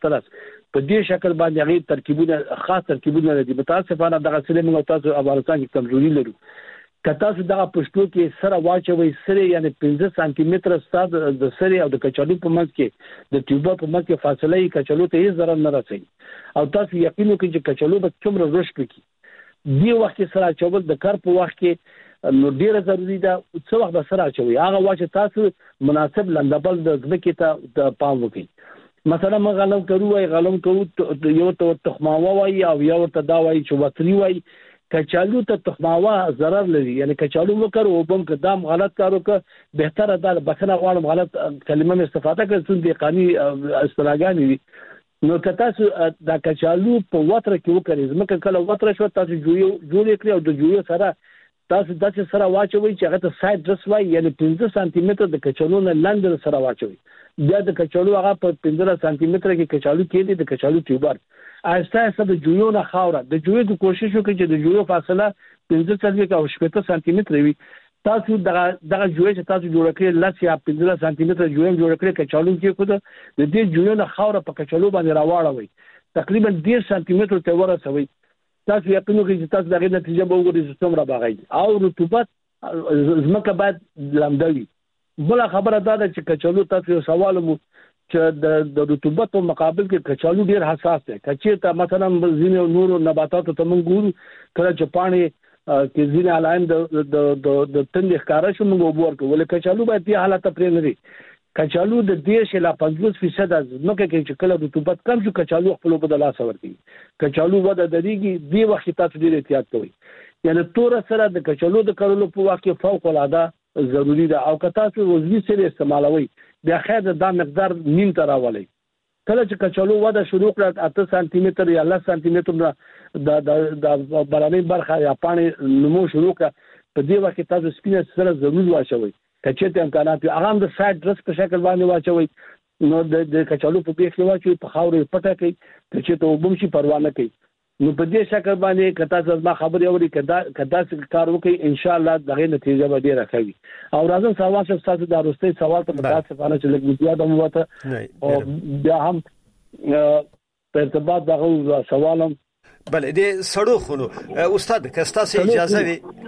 په دې شکل باندې هغه ترکیبونه خاص ترکیبونه دي متاسفانه دغه سره موږ تاسو افغانستان کې کمزوري لرو کته څو دغه پښتو کې سره واچوي سره یعنی 15 سانتي متر ستاد د سره او د کچالو په منځ کې د ټیوب په منځ کې فاصله یې کچالو ته هیڅ ضرر نه رسي او تاسو یقین وکړئ چې کچالو به څومره رشد وکړي دی وخت سره چوبل د کار په وخت کې نو ډیره ضروری ده څو وخت به سره چوي هغه واچ تاسو مناسب لندبل د ځمکې ته د پام وکړي مثلا ما غلم کوو یو ته تخماوه وای او یو ته دا وای چې وتری وای کچالو ته تخماوه ضرر لري یعنی کچالو وکړو او بم قدم غلط کارو که بهتره ده بخنه غواړم غلط کلمه استفاده کړم چې د قانوني اصطلاحګانی نو که تاسو د کچالو په وتر کې وکړئ ځکه کله وتر شو تاسو جوړ کړئ او د جوړ سره تاسو د سره واچوي چې هغه ته ساید درس وای یعنی 15 سانتي متر د کچالو نه لاندې سره واچوي بیا د کچالو هغه په 15 سانتي متر کې کچالو کې د کچالو ټیوبر آهسته د جوړو نه خاوره د جوړو د کوشش وکړي چې د جوړو فاصله 15 او 18 سانتي متر وي تاسو دغه جوړه چې تاسو جوړ کړئ لس یا 15 سانتي متر جوړ کړئ کچالو کې خود د دې جوړو نه خاوره په کچالو باندې راوړوي تقریبا 10 سانتي متر ته ورسوي تاسو یقین وکړئ چې تاسو دغه نتیجه به وګورئ چې څومره باغی او رطوبت زمکه باید لمدوي بل خبره دا ده چې کچالو تاسو سوال مو چې د رطوبت په مقابل کې کچالو ډیر حساس دی کچې ته مثلا ځینې نور نباتاتو ته موږ ګورو کله چې پانی کې ځینې علائم د تند ښکارا شو موږ وګورو ولې کچالو باید په حالت پرې نه وي کچالو د 10 لا 50% ځمکه کې چې کله رطوبت کم شو کچالو خپل په دلاس ورتي کچالو وده درېږي دی وخت تاسو ډیر احتیاط کوئ یعنی تور سره د کچالو د کارولو په وخت کې فوق العاده ضروری ده او که تاسو وزنی سره استعمالوي بیا خیر دا مقدار نیم ته راولي کله چې کچالو وده شروع کړه 8 سانتي متر یا 10 سانتي متر د بلاني برخه یا پانی نمو شروع کړه په دې وخت تاسو سپینه سره ضرور واچوي کچې ته امکانات هغه د سایډ درس په شکل باندې واچوي نو د کچالو په بیخ کې واچوي په خاورې پټه کوي کچې ته وبم شي پروا نه کوي نو په دې شکل باندې کتا څه ما خبرې اوري کدا کار وکي ان شاء الله دغه نتیجه به ډیره ښه او راځم سوال چې تاسو د اروستي سوال ته متاسفانه چې لږ زیاده مو وته او بیا هم په ارتباط دغه سوالم بله دې سړو خونو استاد کستا سي اجازه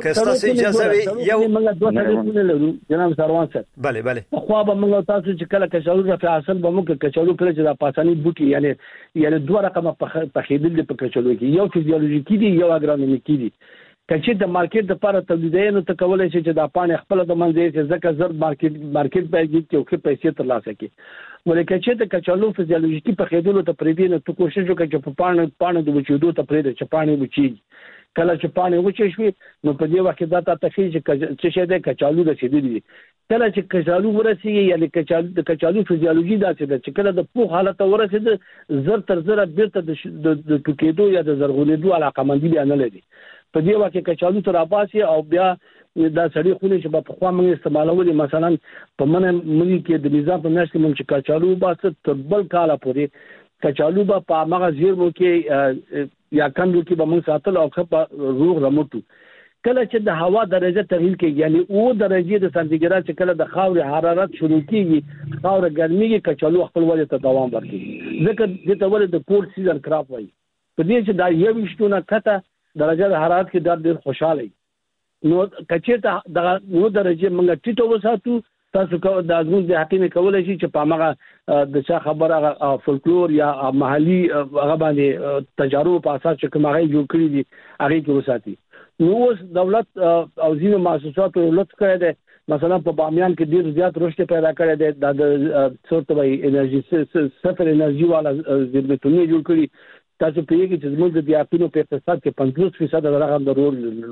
وي یو موږ دوه څه لرو جناب سروان صاحب بله خو به موږ تاسو چې کله کچالو رافع اصل به موږ کچالو کله چې د پاساني بوټي یعنی دوه رقمه په خېدل د کچالو کې یو فزیولوژیکي دي یو اګرونومیکي دي کچې د مارکیټ لپاره تولیدینو ته کولای شي چې د پانی خپل د منځي چې ځکه زر مارکیټ پیږي چې خو پیسې ترلاسه کړي ولکه چې د کچالو فزیولوژیکي په خېدلو ته پریدي نو ته کوشش وکړه چې په پانی د بچیدو ته پریدي چې پانی وچی کله چې پانی وچی شي نو په دې وخت دا تخیل چې شه د کچالو د شیدې کله چې کچالو ورسیږي یعنی کچالو فزیولوژي دا چې کله د پوخ حالت ورسېد زر تر زر بیرته د ټوکېدو یا د زرغونېدو علاقمندي نه لري په دې وخت کې کچالو تر اباسي او بیا دا سړی خونې چې په خوا موږ استعمالولې مثلا په منې کې د نظام په میاشت کې موږ چې کچالو باسه تر بل کاله پورې کچالو په هغه زیرمو کې یا کندو کې به موږ ساتل او په روغ رمټو کله چې د هوا درجه تغییر کوي یعنی او درجه د سانتیګراد چې کله د خاورې حرارت شروع کیږي خاور ګرميږي کچالو خپل وجه ته دوام ورکوي ځکه د تول د کول سیزن کراپ وایي په دې چې دا یو وشتونه کته درجه د حرارت کې ډېر خوشاله نو کچې ته د درجه موږ ټیټو وساتو تاسو کو د ازمون د حقیقت کولای شي چې په هغه د څه خبره فولکلور یا محلي هغه باندې تجارب په اساس چې کومه جوړ کړی دي هغه کې وساتي نو اوس دولت او ځینو مؤسساتو لوت کړی دی مثلا په بامیان کې ډیر زیات رشد پیدا کړی دی د څورته وای انرژي صفر انرژي والا زیرمتونه جوړ کړی تاسو پیږي چې زموږ د بیاپینو په اقتصاد کې 50% د رقم ضرور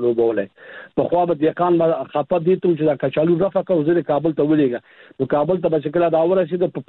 لوبولای په خو به د کان خپه دي ته چې کچالو رفع کوي زه کابل ته ولېګا نو کابل ته به شکل دا ورسید په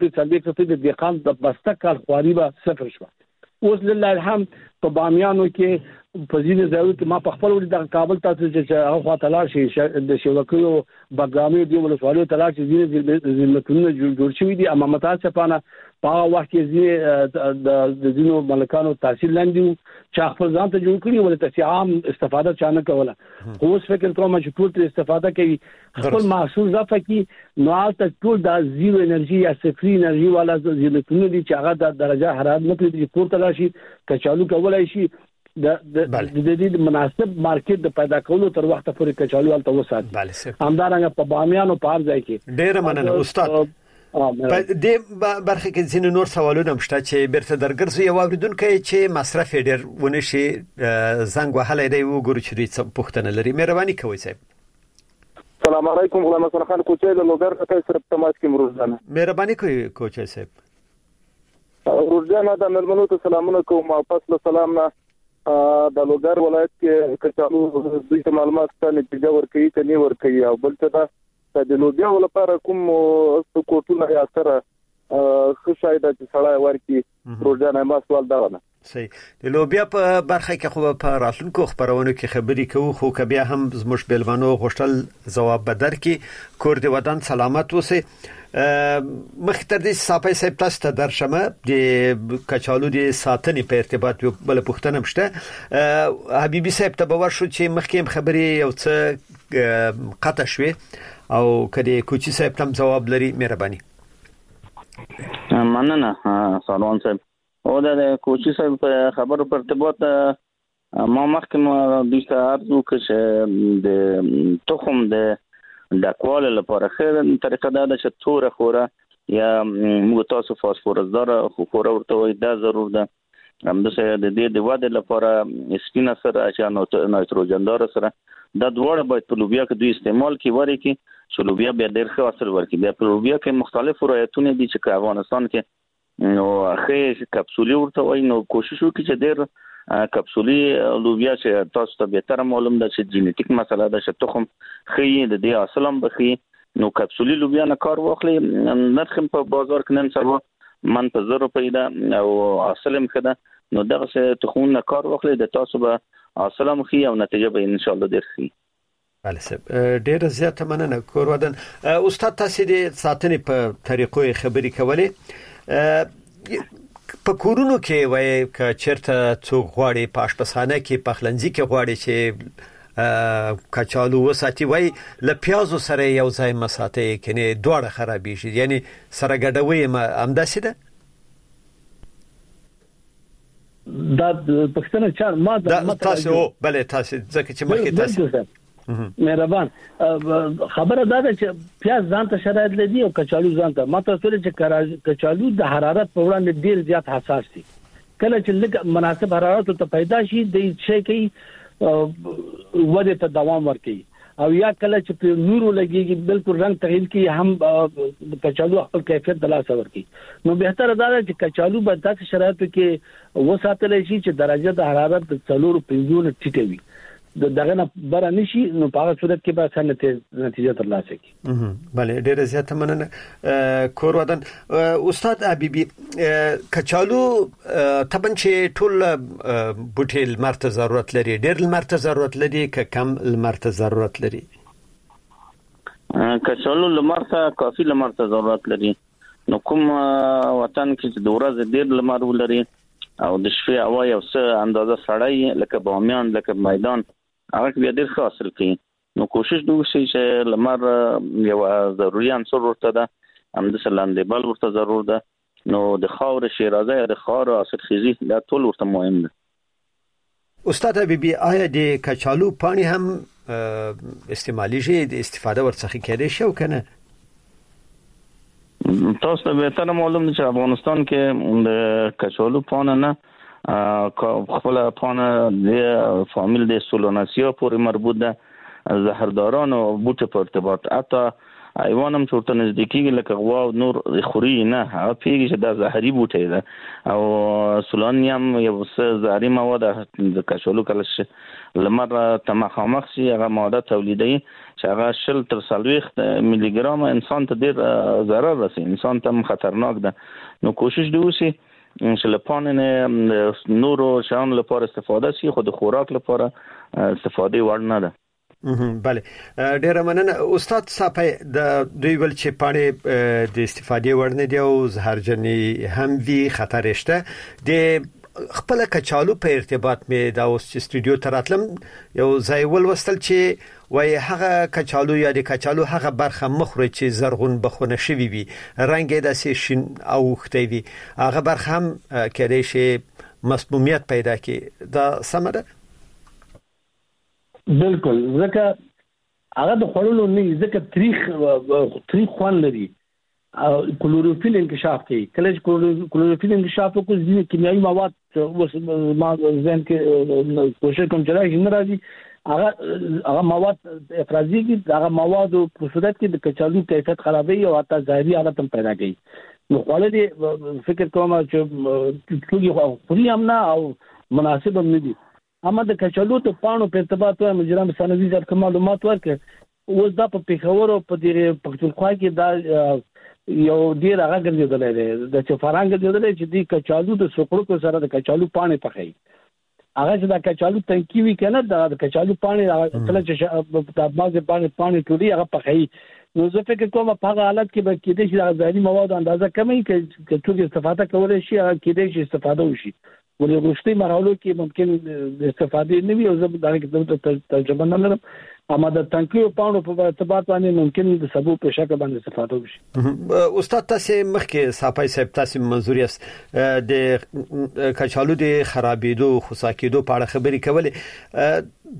50% د کان د بسته کال خواري به صفر شو اوس لله الحمد په بامیانو کې په ځینې ځایونو کې ما په خپل ولې د کابل تاسو چې هغه خوا تلار شي د شوکیو بګرامي دی ولسوالۍ تلار چې ځینې زمتونه جوړ شوی دي اما متاسفانه په وخت کې د دینو ملکانو تحصیل لاندې چې خپل ځان ته جوړ کړی ولې تاسو عام استفاده چانه کوله خو اوس فکر کوم چې ټول ته استفاده کوي خپل محصول ضافه کی نو ته ټول د زیرو انرژي یا صفر انرژي والا ځینې دي چې هغه د درجه حرارت نه پرې پورته راشي کچالو کولای شي د دې مناسب مارکیټ د پیدا کولو تر وخت پورې کچالو الته وساتي همدارنګه په بامیانو په هر ځای کې ډېر مننه استاد په دې برخه کې ځینې نور سوالونه مشته چې بیرته درګرځي یو اوریدونکو چې مصرف ډېر ونشي زنګ وهلای دی وګورو چې دوی څه پوښتنه لري مهرباني کوئ صاحب السلام علیکم غلام حسن خان کوچي له لوګر څخه سره تماس کې مروزانه مهرباني کوئ کوچي صاحب روزانه د ملمنو ته سلامونه کوم او پس له سلام نه د لوګر ولایت کې کچالو دوی ته معلومات ته نتیجه ورکړي کني ورکړي او بل څه د لوبیا لپاره کوم کوټونه یا سره خو شاید چې سړی ورکی روزانه ما سوال دا نه صحیح د لوبیا په برخه کې خو په راتلونکو خبرونو کې خبرې کوو خو کبه هم زموږ بیلوانو غوښتل جواب بدر کې کور دی ودان سلامت اوسه مختر دي صاحب صاحب تاسو ته درشمه د کچالو د ساتنې په ارتباط بل پوښتنه مشته حبيبي صاحب ته باور شو چې مخکې خبرې یو څه قطع شوه او کله کوچی صاحب تم جواب لري مهرباني مننه سلام صاحب او د کوچی صاحب په خبرو په ارتباط ما مخکې د اشتهار وکړ د تخم د کواله لپاره خیر طریقه دا چې توره خوره یا موږ تاسو فاسفورس دار خوره ورته وای دا ضرور ده همدغه د دې د واده لپاره سپینا سره چې نایتروجن دار سره دا دوړه باید په لوبیا کې دوی استعمال کی وری کې چې لوبیا به ډېر ښه اثر ورکړي بیا په لوبیا کې مختلف روایتونه دي چې افغانستان کې نو اخی کپسولي ورته وای نو کوشش وکړي چې ډېر کپسولي لوبیا چې تاسو ته به تر معلوم ده چې جینیټیک مسله ده چې تخم خې د دې اصلم بخي نو کپسولي لوبیا نه کار واخلي نرخ په بازار کې نن سبا من په 0 پیدا او اصلم کده نو دغه څه تخمونه کار واخلي د تاسو به اصلم خې او نتیجه به ان شاء الله ډیر خې بله سب ډیر زیاته مننه کور ودان استاد تاسو د ساتنې په طریقو خبرې کولې په کورونو کې وای ک چرته څوک غواړي پاشپسخانه کې پخلنځي کې غواړي چې کچالو وساتي وای ل پیازو سره یو ځای مساته کني دوړه خرابې شي یعنی سره ګډوي امداسي ده دا پښتنه چار ما تاسو بله تاسو ځکه چې مخکې تاسو مهربان خبره دا ده چې پیاز ځان ته شرایط لري او کچالو ځان ته ماته سره چې کچالو د حرارت په وړاندې ډیر زیات حساس دي کله چې لږ مناسب حرارت ته پیدا شي د شي کې وده ته دوام ورکړي او یا کله چې په نورو لګيږي بالکل رنگ تغیر کوي هم کچالو خپل کیفیت د لاسه ورکړي نو بهتره دا ده چې کچالو په داسې شرایطو کې وساتل شي چې درجه د حرارت د 4-5 ټیټه وي دغه نه بر نشي نو په هغه صورت کې به څنګه نتیجه ترلاسه کی بله ډیره زیاته مننه کور ودان استاد حبیبي کچالو طبعا چې ټول بوټي لمرته ضرورت لري ډیر لمرته ضرورت لري که کم لمرته ضرورت لري کچالو لمرته کافي لمرته ضرورت لري نو کوم وطن کې د ورځې ډیر لمر ولري او د شپې هوا یو څه اندازه سړی لکه بامیان لکه میدان هغه بیا ډیر ښه حاصل کوي نو کوشش وکړئ چې لمر یو ضروري عنصر ورته ده همدغه لاندې بل ورته ضرور ده نو د خاور شیرازه د خاور حاصلخیزي دا ټول ورته مهم ده استاد حبیبي آیا د کچالو پانی هم استعمالي شي د استفاده ورڅخه کېدای شي او کنه تاسو ته به تر معلوم چې افغانستان کې د کچالو پانه نه خپل پانه د فامیل د سولوناسیا پورې مربوط ده زهرداران او بوټي په ارتباط حتی حیوانم چورته نزدیکی لکه غوا او نور خوري نه هغه پیږي چې دا زهري بوټي ده او سولانیم یو څه زهري مواد د کچالو کله لمر تمخامخ شي هغه ماده تولیدي چې هغه 0 تر 40 ملي ګرام انسان ته ډیر ضرر رسي انسان ته خطرناک ده نو کوشش دی وسی چې لپاره نورو شان لپاره استفاده شي خو د خوراک لپاره استفاده وړ نه ده بله ډیر مننه استاد صاحب د دوی ول چې پاڼې د استفادې وړ نه دی او زهرجنې هم وی خطر شته د خپل کچالو په ارتباط مې دا اوس چې استودیو ته راتلم یو ځای ولوستل چې وای هغه کچالو یا د کچالو هغه برخه مخوري چې زرغون بخونه شوی وي رنگ یې د شین او ختي وي هغه برخه هم کېدای شي مسمومیت پیدا کړي دا سمره بالکل ځکه هغه د خورلو نه ځکه تاریخ خوان لري کلوروفیل انکشاف کوي کله چې کلوروفیل انکشاف وکړي ځینې کیمیاوي مواد اوس ما ځین کې کوشش کوم چې راځي نه راځي هغه مواد افرازي کې هغه مواد په صورت کې د کچالو کیفیت خرابوي او حتی ظاهري حالت هم پیدا کوي نو خپل فکر کوم چې ټولي خوري هم نه او مناسب هم نه دي اما د کچالو ته پانو په ارتباط او مجرم سنوي ځکه معلومات ورکړي اوس دا په پیښور او په دې پښتونخوا کې دا یو ډیر هغه ګرځیدل دی د چفرانګ ګرځیدل چې د کچالو د سوکړو سره د کچالو پانی پخې هغه چې د کچالو تنکی وی کنه د کچالو پانی کله چې د بازه پانی ټولي هغه پخې نو زه فکر کوم په هغه حالت کې به کېدې چې د غذایی مواد اندازه کمې کې ټول استفاده کولای شي هغه کېدې چې استفاده وشي ولې وروستي مرحلو کې ممکن د استفادې نه وي او زه دا کې ترجمه نه لرم اما د تنکیو پاڼو په ارتباط باندې ممکن د سبو په شکل باندې استفاده وشي استاد تاسو مخکې صاحب صاحب تاسو منظور یاست د کچالو د خرابېدو خصاکېدو په اړه خبرې کولې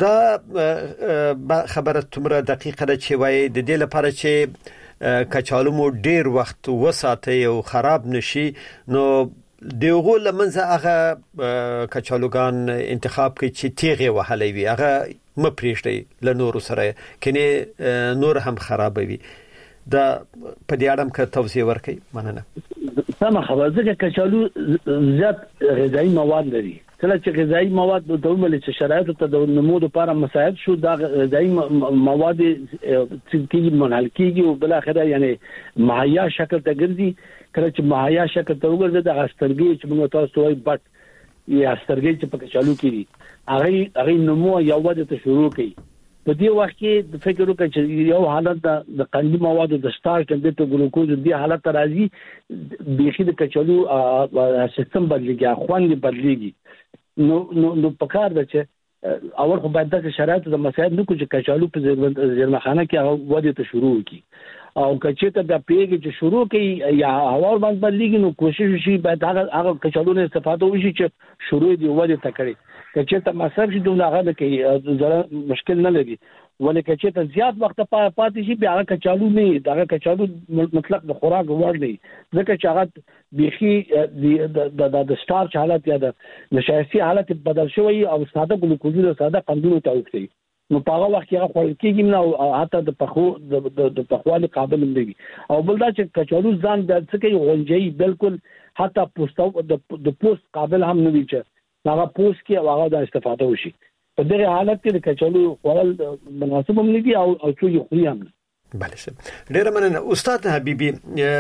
دا خبره تمره دقیقه ده چې وایي د دې لپاره چې کچالو مو ډیر وخت وساتي او خراب نشي نو دغه لمنځه هغه کچالوګان انتخاب کوي چې تیغه وهلې وي هغه مپریشتي له نور سره کني نور هم خرابوي دا په دې اړه کې توضیح ورکړئ مننه سم خبره ده چې کچالو زیات غذایی مواد لري کله چې غذایی مواد د دومره چې شرایط ته د نمو لپاره مساعد شو دا غذایی مواد چې منحل کیږي او بل اخره یعنی مهیا شکل ته ګرځي کله چې مهیا شکل ته وګرځي د غسترګي چې موږ تاسو وایي بټ یا سترګي چې په کچالو کې هغه نمو یو وده ته شروع کړي په دې وخت کې د فکر وکړي چې یو حالت د قندي موادو د سٹارچ د ګلوکوز د حالت راځي بيخي د کچالو سیستم بدلېږي خوند بدلېږي نو په کار ده چې اول خو باید د شرایطو د مساعد نه کوم چې کچالو په زیرمخانه کې هغه وده ته شروع کړي او کچته د پیګ چې شروع کړي یا هوا باندې بدلېږي نو کوشش وشي باید هغه کچالو نه استفاده وشي چې شروع دی وده ته کړي کچته مصرف شي دغه هغه کې زره مشکل نه لري ولې کچته زیات وخت پاتې شي بیا هغه کچالو نه دغه کچالو مطلق د خوراک وړ نه ځکه چې هغه بيخي د سٹارچ حالت یا د نشایستی حالت بدل شوی او ساده ګلوکوز او ساده قندونو ته اوسي نو په هغه وخت کې هغه خپل کېږي نو حتی د پخو د پخوالي قابل نه دي او بل دا چې کچالو ځان د څه کې غونجي بالکل حتی پوسټو د پوسټ قابل هم نه دي چې هغه پوسټ کې هغه د استفاده وشي په دغه حالت کې د کچالو خورل مناسب هم نه دي او څو یو خوري هم بله شه ډیر مننه استاد حبیبي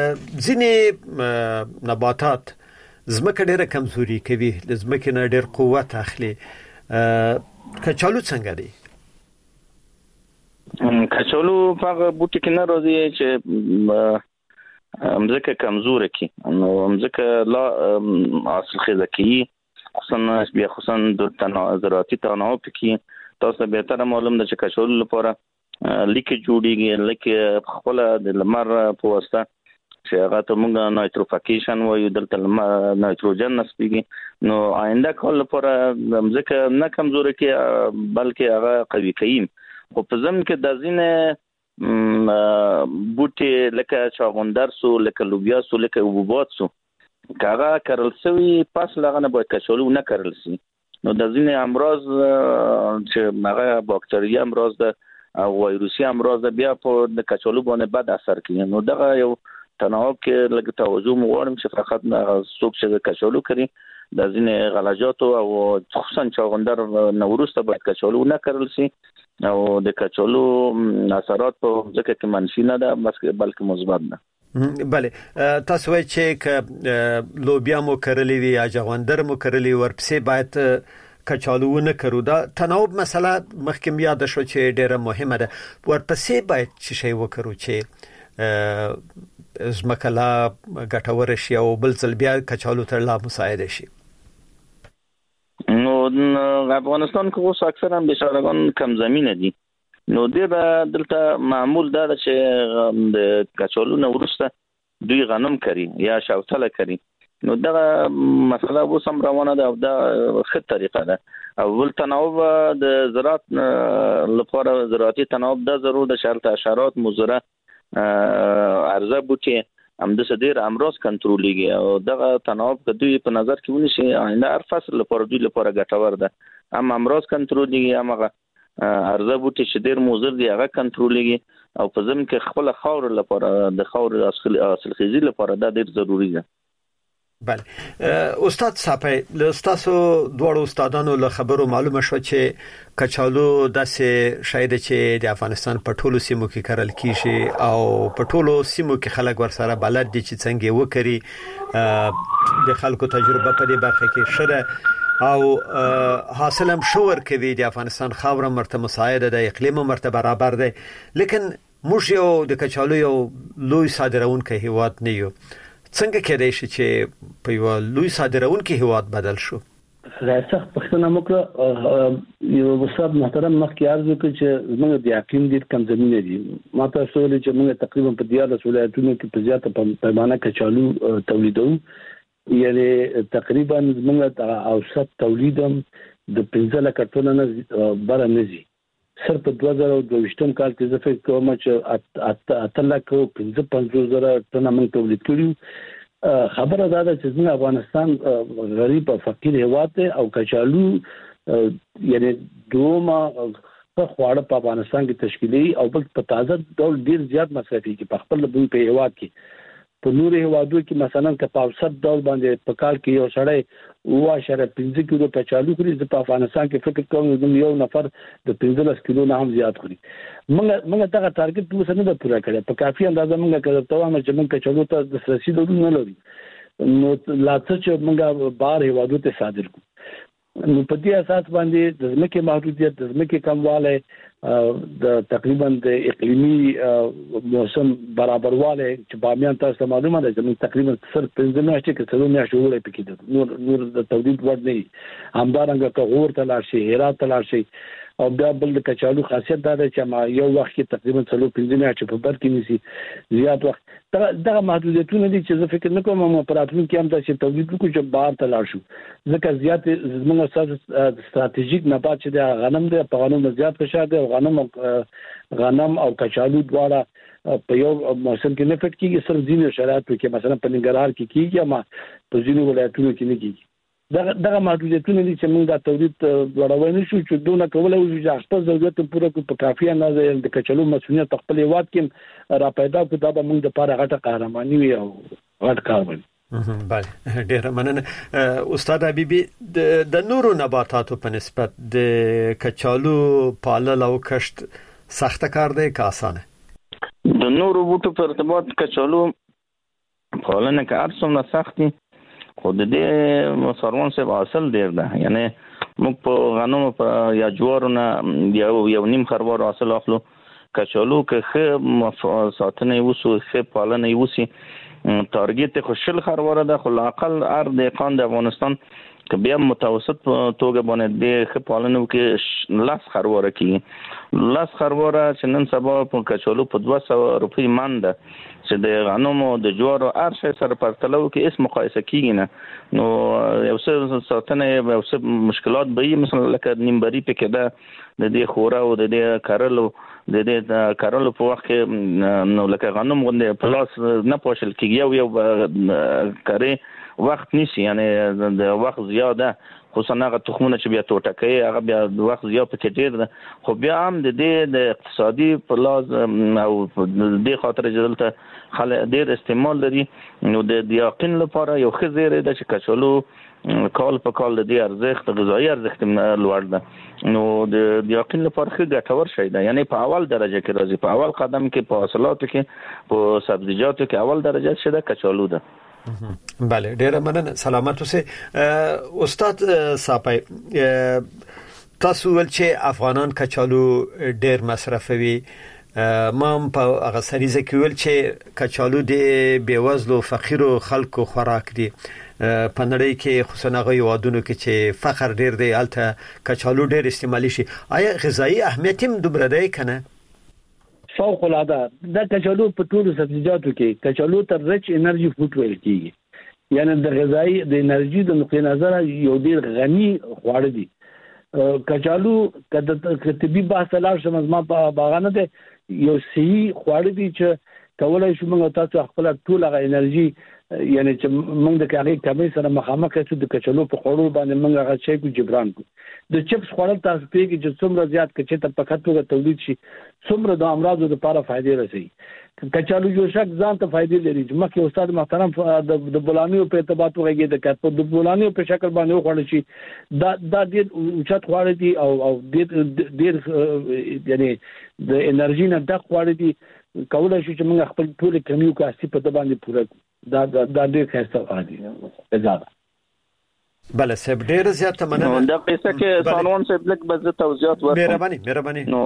ځینې نباتات زمکه ډیره کمزوري کوي زمکه نه ډیر قوت اخلي کچالو څنګه دی کچالو په بوټي کې نه راځي چې مزکه کمزور کی نو مزکه لا اصل خزکی خصوصا د زراعتي تنوع کې تاسو به تر معلوم ده چې کچالو لپاره لیک جوړیږي لیک خپل د لمر په واسطه چې هغه ته موږ نایتروفیکیشن وایو دلته نایتروجن نسبیږي نو آینده کال لپاره مزکه نه کمزور کی بلکې هغه قوي کوي خو په ځم کې د ځینې بوټي لکه چاغوندر سو لکه لوبیا سو لکه وبوبات سو کاغه کرل سوی پاس لغه نه باید کچالو نه کرل سي نو د ځینې امراض چې هغه باکتریا امراض ده او وایروسي امراض ده بیا په د کچالو باندې بد اثر کوي نو دغه یو تناوب کې لکه توازن وغواړم چې فقط څوک چې کچالو کوي د ځینې غلاجات او خصوصا چاغوندر نوروسته باید کچالو نه کرل سي او د کچالو اثرات په ځکه کې منفي نه ده بلکې مثبت ده بله تاسو وایئ چې لوبیا مو کرلې وي یا چاغوندر مو کرلې ورپسې باید کچالو نه کړو دا تناوب مسله مخکې یاد شو چې ډیره مهمه ده ورپسې باید څه شی وکړو چې زمکلا ګټور شي او بل ځل بیا کچالو تر لا مساعده شي نو افغانستان کې اوس اکثرا بشارګان کم زمينه دي نو دلته معمول دا چې د کچالو نه ورسته دوی غنم کوي یا شاوتله کوي نو دا مسله اوس هم روانه ده او دا ښه طریقه ده او ول تناوب د زراعت لپاره زراعتي تناوب دا ضرور د شرط حشرات مضره ارزه بوټي هم د صدر امراض کنټرولېږي او دا تناوب د دوی په نظر کې ونیسي آینده هر فصل لپاره دوی لپاره ګټور ده هم امراض کنټرولېږي هم ارزه بوټي چې ډېر مضر دي هغه کنټرولېږي او په ځم کې خپل خاور لپاره د خاور حاصلخیزي لپاره دا ډېر ضروری ده بله استاد صاحب له تاسو دوه استادانو له خبرو معلومه شو چې کچالو داسې شاید چې د افغانستان په ټولو سیمو کې کرل کیږي او په ټولو سیمو کې خلک ورسره بلد دي چې څنګه وکړي د خلکو تجربه په دې برخه کې شره او حاصل هم شور کوي د افغانستان خاور مرته مساعده ده اقلیم مرته برابر ده لیکن موږ یو د کچالو یو لوی صادرونکو هیواد نه یو څنګه کېدای شي چې په یو لوی صادرونکو هیواد بدل شو راځه پښتنه موږ یو وساب محترم مخکې عرض وکړ چې موږ د اقلیم ډېر کم زمينه دي ما تاسو ولې چې موږ تقریبا په 14 ولایتونو کې په زیاته پیمانه کچالو تولیدو یعنی تقریبا موږ اوسط تولیدم د 15 لک ټنه نه بره نزي صرف 2022 کال کې زه فکر کوم چې 8 لک 55,000 ټنه موږ تولید کړو خبره دا ده چې زموږ افغانستان غریب او فقیر هیواد دی او کچالو یعنی دوما په خواړه په افغانستان کې تشکیلي او بل په تازه ډول ډیر زیات مصرفي کې په خپل په هیواد کې په نور هیوادو کې مثلا که په اوسط ډول باندې په کال کې یو سړی 15 کیلو کچالو خوري د په افغانستان کې فکر کوم د یو نفر د 15 کیلو نه هم زیات خوري موږ دا ټارګټ اوس نه د پوره کړی په کافي اندازه موږ کړو ته چې موږ کچالو ته د رسیدو نه لري نو لا څه چې موږ بار هیوادو ته صادر کو نو په دې اساس باندې د ځمکې محدودیت د ځمکې کمواله د تقریبا د اقلیمی موسم برابرواله چې بامیان تاسو معلومه ده چې تقریبا صرف 15 میاشتې کې څلور میاشتې وړي پکې ده نور د تولید وړ نه همدارنګه کغور ته لاړ شي هرات ته لاړ شي او بیا بل د کچالو خاصیت دا ده چې ما یو وخت کې تقریبا 15 میاشتې په بر کې نسی زیات وخت دا محدودیتونه دي چې زه فکر نه کوم ما پراتون کې هم دا چې تولید وکړو چې بهر ته لاړ شو ځکه زیات زموږ اساس استراتیژیک نبات چې د غنم دی په غنم زیات فشار دی غنم او کچالو دواړه په یو موسم کې نه فټ کیږي صرف ځینې شرایطو کې مثلا په ننګرهار کې کیږي ما په ځینو ولایتونو کې نه کیږي دغه محدودیتونه دي چې موږ د تولید وړاندې نشو چې دونه کولای شو چې خپل ضرورت پوره کړو په کافي اندازه د کچالو مسؤلیت خپل هیواد کې را پیدا کړو دا به موږ د لپاره غټه قهرماني وي او غټ کار وي بله ډیر مننه استاد حبیبي د نورو نباتاتو په نسبت د کچالو پالل او کښت سخت کار دی که اسانه د نورو بوټو په ارتباط کچالو پالنه کار څومره سخت دي خو د دې سروان صاحب اصل ډیر ده یعنی موږ په غنمو په یا جوارونه یو نیم خروار حاصل اخلو کچالو که ښه ساتنه وسو ښه پالنه وسی ټارګټ خو شل خروار ده خو لاقل هر دهقان د افغانستان که بیا متوسط توګه باندې د ښه پالنه کې 10 خروار کیږي 10 خروار چې نن سبا په کچالو په 200 روپۍ مان ده چې د غنمو د جوارو هر شي سره پرتلو کې اس مقایسه کیږي نه نو یو څه ساتنه یو څه مشکلات به مثلا لکه نیمبري پکې ده د دې خورا او د دې کارلو په وخت کې نو لکه غنم غونډه پلاس نه پوښل کیږي یو کاري وخت نشي یعنی د وخت زیاده خصوصا هغه تخمونه چې بیا توټکي هغه بیا د وخت زیات پکې ډیر ده خو بیا هم د دې د اقتصادي پلاس او د خاطر جدلته خلک ډیر استعمال لري نو د یقین لپاره یو خزيره د کچالو کال په کال د ارزښت غذایی ارزښت لوړ ده نو د یقین لپاره ښه ګټور شي ده یعنی په اول درجه کې راځي په اول قدم کې په حاصلاتو کې په سبزیجاتو کې اول درجه شي ده کچالو ده بله ډیر مننه سلامت اوسئ استاد صاحب تاسو ول چې افغانان کچالو ډیر مصرفوي ما هم په هغه سریزه کې ول چې کچالو د بیوزلو فقیرو خلکو خوراک دی په نړۍ کې خصوصا هغه یوادونو کې چې فقر ډیر دی الته کچالو ډیر استعمالي شي آیا غذایی اهمیت هم دومره دی کنه فوق العاده دا کچالو په ټولو سبزیجاتو کې کچالو ته رچ انرژي فوډ ویل کیږي یعنی د غذایی د انرژي د نقطې نظر یو ډیر غني خواړه دي کچالو کله طبي بحث لاړ شم ما په باغانه ده یو صحیح خواړه دي چې کولای شو موږ تاسو خپل ټول هغه انرژي یعنی چې موږ د کاغې کمې سره مخامخ شو د کچالو په خوړو باندې موږ هغه شی کو جبران کو د چپس خوړل تاسو پیږي چې څومره زیات کچې ته په خاطر تولید شي څومره د امراضو لپاره فائدې رسي کچالو یو شک ځان ته فائدې لري چې مخکې استاد محترم د بولانیو په ارتباط وغږی د کټ د بولانیو په شکل باندې خوړل شي دا ډېر اوچت خواړه دي او ډېر یعنی د انرژي نه ډک خواړه دي کولای شي چې موږ خپل ټول کمیو کاسي په باندې پوره دا ډېر ښه دي زیاده بله سب ډېر زیات مننه دا پیسې کې سالون سب لک بز توضیحات ورکړم مهرباني نو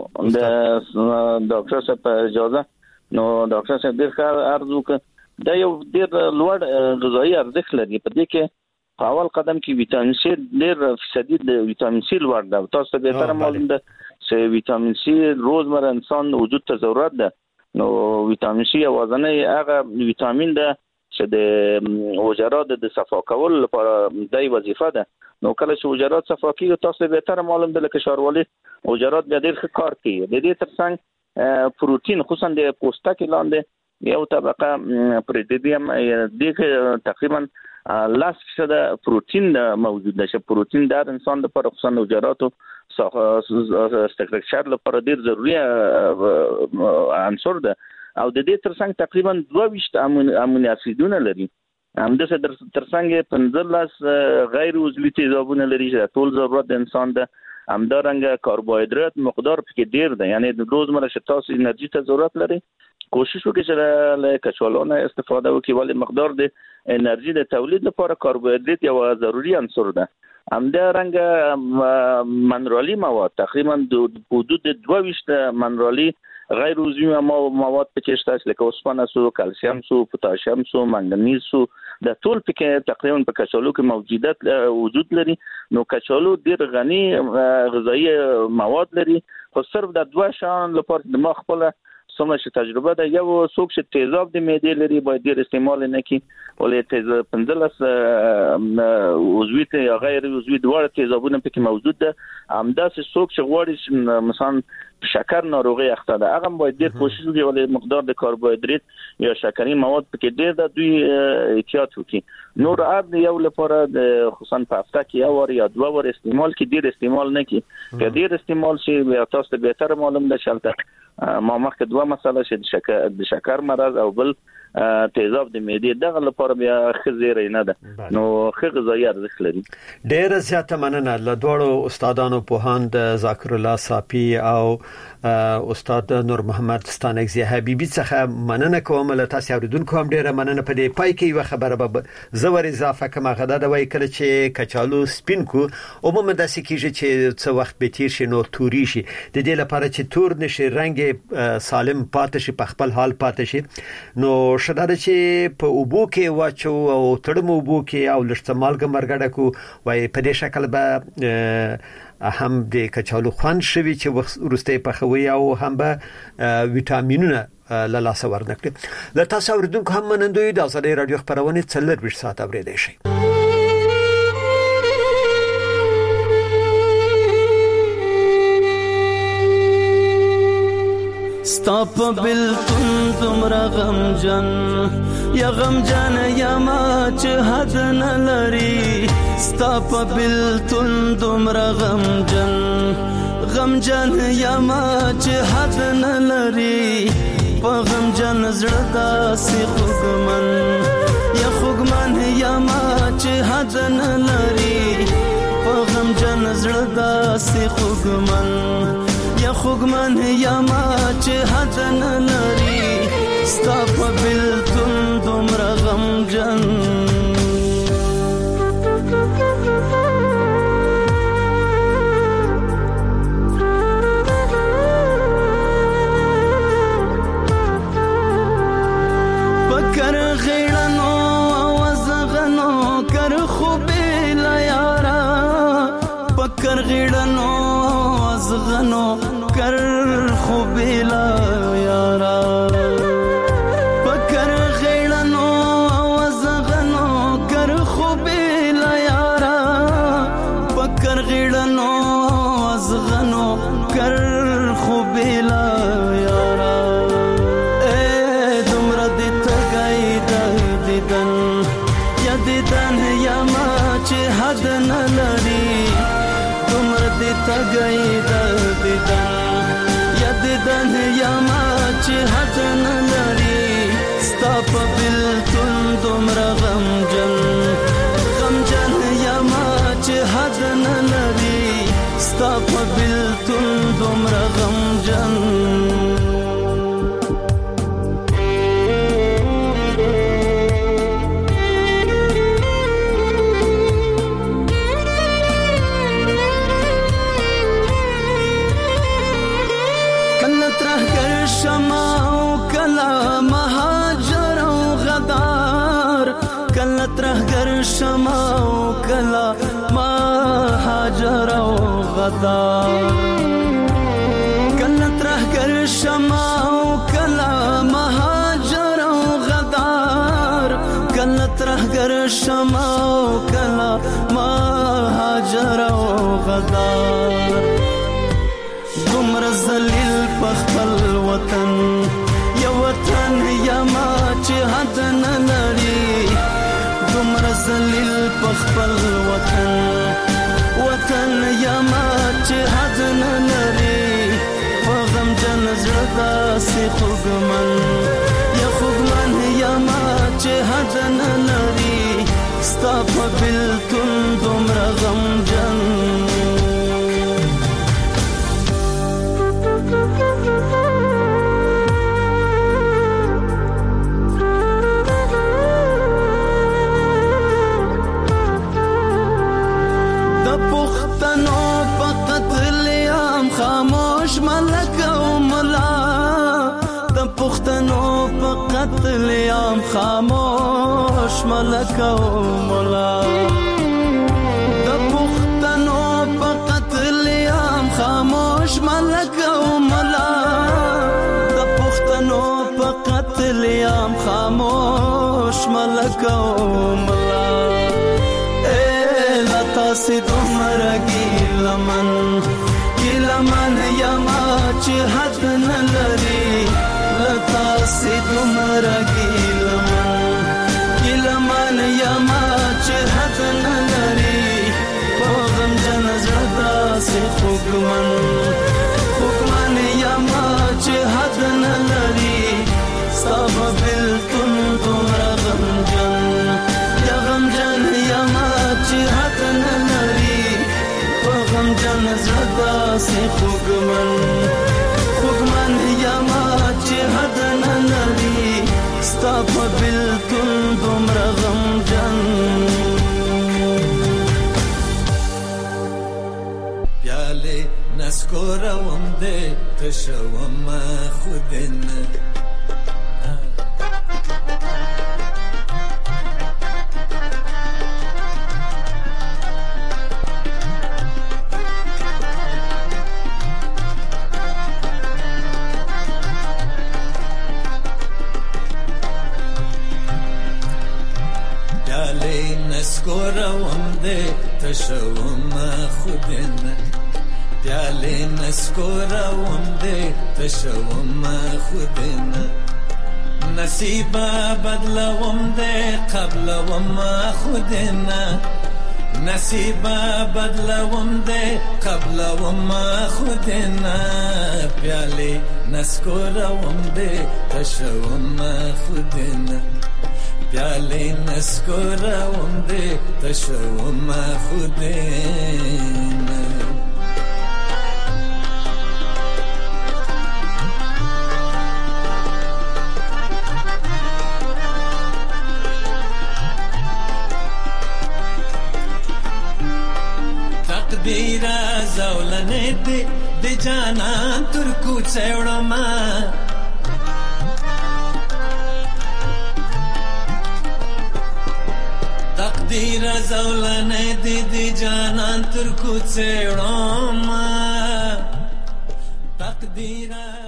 د ډاکټر صاحب اجازه نو ډاکټر صاحب ډېر ښه عرض وکړ دا یو ډېر لوړ غذایی ارزښت لري په دې کې په اول قدم کې ویټامین سی ډېر فیصدي د ویټامین سی لوړ ده تاسو به تر معلوم ده چې ویټامین سی روزمره انسان وجود ته ضرورت ده نو ویټامین سی اوازنه هغه ویټامین ده چې د حجرات د صفا کول لپاره دای وظیفه ده نو کله چې حجرات صفا کیږي تاسو به تر معلوم ده لکه شاروالي حجرات به ډېر ښه کار کوي د دې ترڅنګ پروتین خصوصا د پوستکي لاندې یو طبقه پروتیدیم د تقریبا 10% پروتین موجود ده چې پروتین در انسان لپاره خصوصا حجرات او استراکچر لپاره ډیر ضروری عنصر ده او د دې ترڅنګ تقریبا 22 امینو اسیدونه لري همدغه ترڅنګ 15 غیر عضوي تیزابونه لري چې ټول ضرورت د انسان ده همدارنګه کاربوهایدرات مقدار پکې ډیر ده یعنی د روزمره شتاسو انرژي ته ضرورت لري کوشش وکړئ چې له کچالو نه استفاده وکړئ ولې مقدار د انرژي د تولید لپاره کاربوهایدرات یو ضروری عنصر ده همدارنګه منرالي مواد تقریبا د حدود 22 منرالي غیر عضوي مواد پکې شته لکه اوسپنه سو کلسیم سو پوتاشیم سو منګنیز سو د ټول پکې تقریبا په کچالو کې وجود لري نو کچالو ډیر غني غذایی مواد لري خو صرف د دوه شان لپاره د مخ خپل سمه چې تجربه ده یو څوک چې تیزاب د معدې لري باید ډیر استعمال نه کړي ولې تیز 15 عضوي ته یا غیر عضوي دواړه تیزابونه پکې موجود ده همداسې څوک چې غواړي مثلا شکر ناروغي اخته ده هغه باید ډیر کوشش وکړي ولې مقدار د کاربوهایدرات یا شکري مواد پکې ډیر ده دوی احتیاط وکړي نور عاد یو لپاره د خصوصا په هفته کې یو ور یا دوه ور استعمال کې ډیر استعمال نه کړي که ډیر استعمال شي بیا تاسو ته به تر معلوم ده چې ما مخکې دوه مسله چې د شکر مرض او بل تیزاب د معدې دغه لپاره بیا خزيره نه ده نو ښه غذایی ارزښت لري ډېر زیاته مننه له دوړو استادانو پوهاند ذاکر الله صافي او استاد نور محمد ستانکزی حبیبی څخه مننه کوم له تاسو اوریدونکو هم ډېر مننه په دې پای کې یو خبره به زور اضافه کوم غدا د وای کله چې کچالو سپین کو عموما د سکیږي چې څو وخت به تیر شي نو توري شي د دې لپاره چې تور نشي رنگ سالم پاتې شي په خپل حال پاتې شي نو شداده چې په اوبو کې واچو او تړمو اوبو کې او لږ مالګه مرګړه کو وای په دې شکل به هم د کچالو خوان شوي چې ورسته په خوي او هم به ویټامینونه لاله سور نکړي له تاسو اوریدونکو هم منندوی د ازادي رادیو خبرونه 24 ساعت اوریدئ شي ستاپ بلتون تمرا غمجن یا غمجن یا ما چه حد نلری ستاپ بلتون تمرا غمجن یا ما چه حد نلری پا غمجن زردا سی خوگمن یا ما چه حد نلری پا غمجن زردا سی خوگمن یا خوگمن یا ما چه حد نلری ستا په بلتون دومره غمجن غدار کله ترهګر شمه او کله مهاجر او غدار کله ترهګر شمه او کله مهاجر او غدار دومره ذلیل په خپل وطن یو وطن یما چې حد نه لري دومره ذلیل په خپل وطن یما چې حد نه لري په غمجن زړه داسې خوږمن یا خوږمن یما چې حد نه لري ستا په بېلتون دومره غمجن خاموش ملک او ملا د پښتنو په قتل عام خاموش ملک او ملا د پښتنو په قتل عام خاموش ملک او ملا د پښتنو په قتل عام خاموش ملک او ملا لا تاسو دومره ګیلمن ګیلمن یما چې حد نه لري لتا سي دومره ګیلمن یما چې حد نه لري په غمجن زړه داسې خوږمن یما چې حد نه لري ستا په بېلتون دومره غمجن یا غمجن یما چې حد نه لري غمجن زړه داسې خوږمن یما چې حد نه لري ستا په بېلتون دومره غمجن پیالې نسکوروم دې تشوم خودنه نسکوروم دې تشوم خودنه پیالې نسکوروم دې تشوم خودنه نصیب بدلوم دې قبلوم خودنه نصیب بدلوم دې قبلوم خودنه پیالې نسکوروم دې تشوم خودنه پیالې نسکوروم دې تشوم خودنه تقدیر زولنې دې د جانان تر کوڅه وړمه تقدیر زولنې دې د جانان تر کوڅه وړمه تقدیر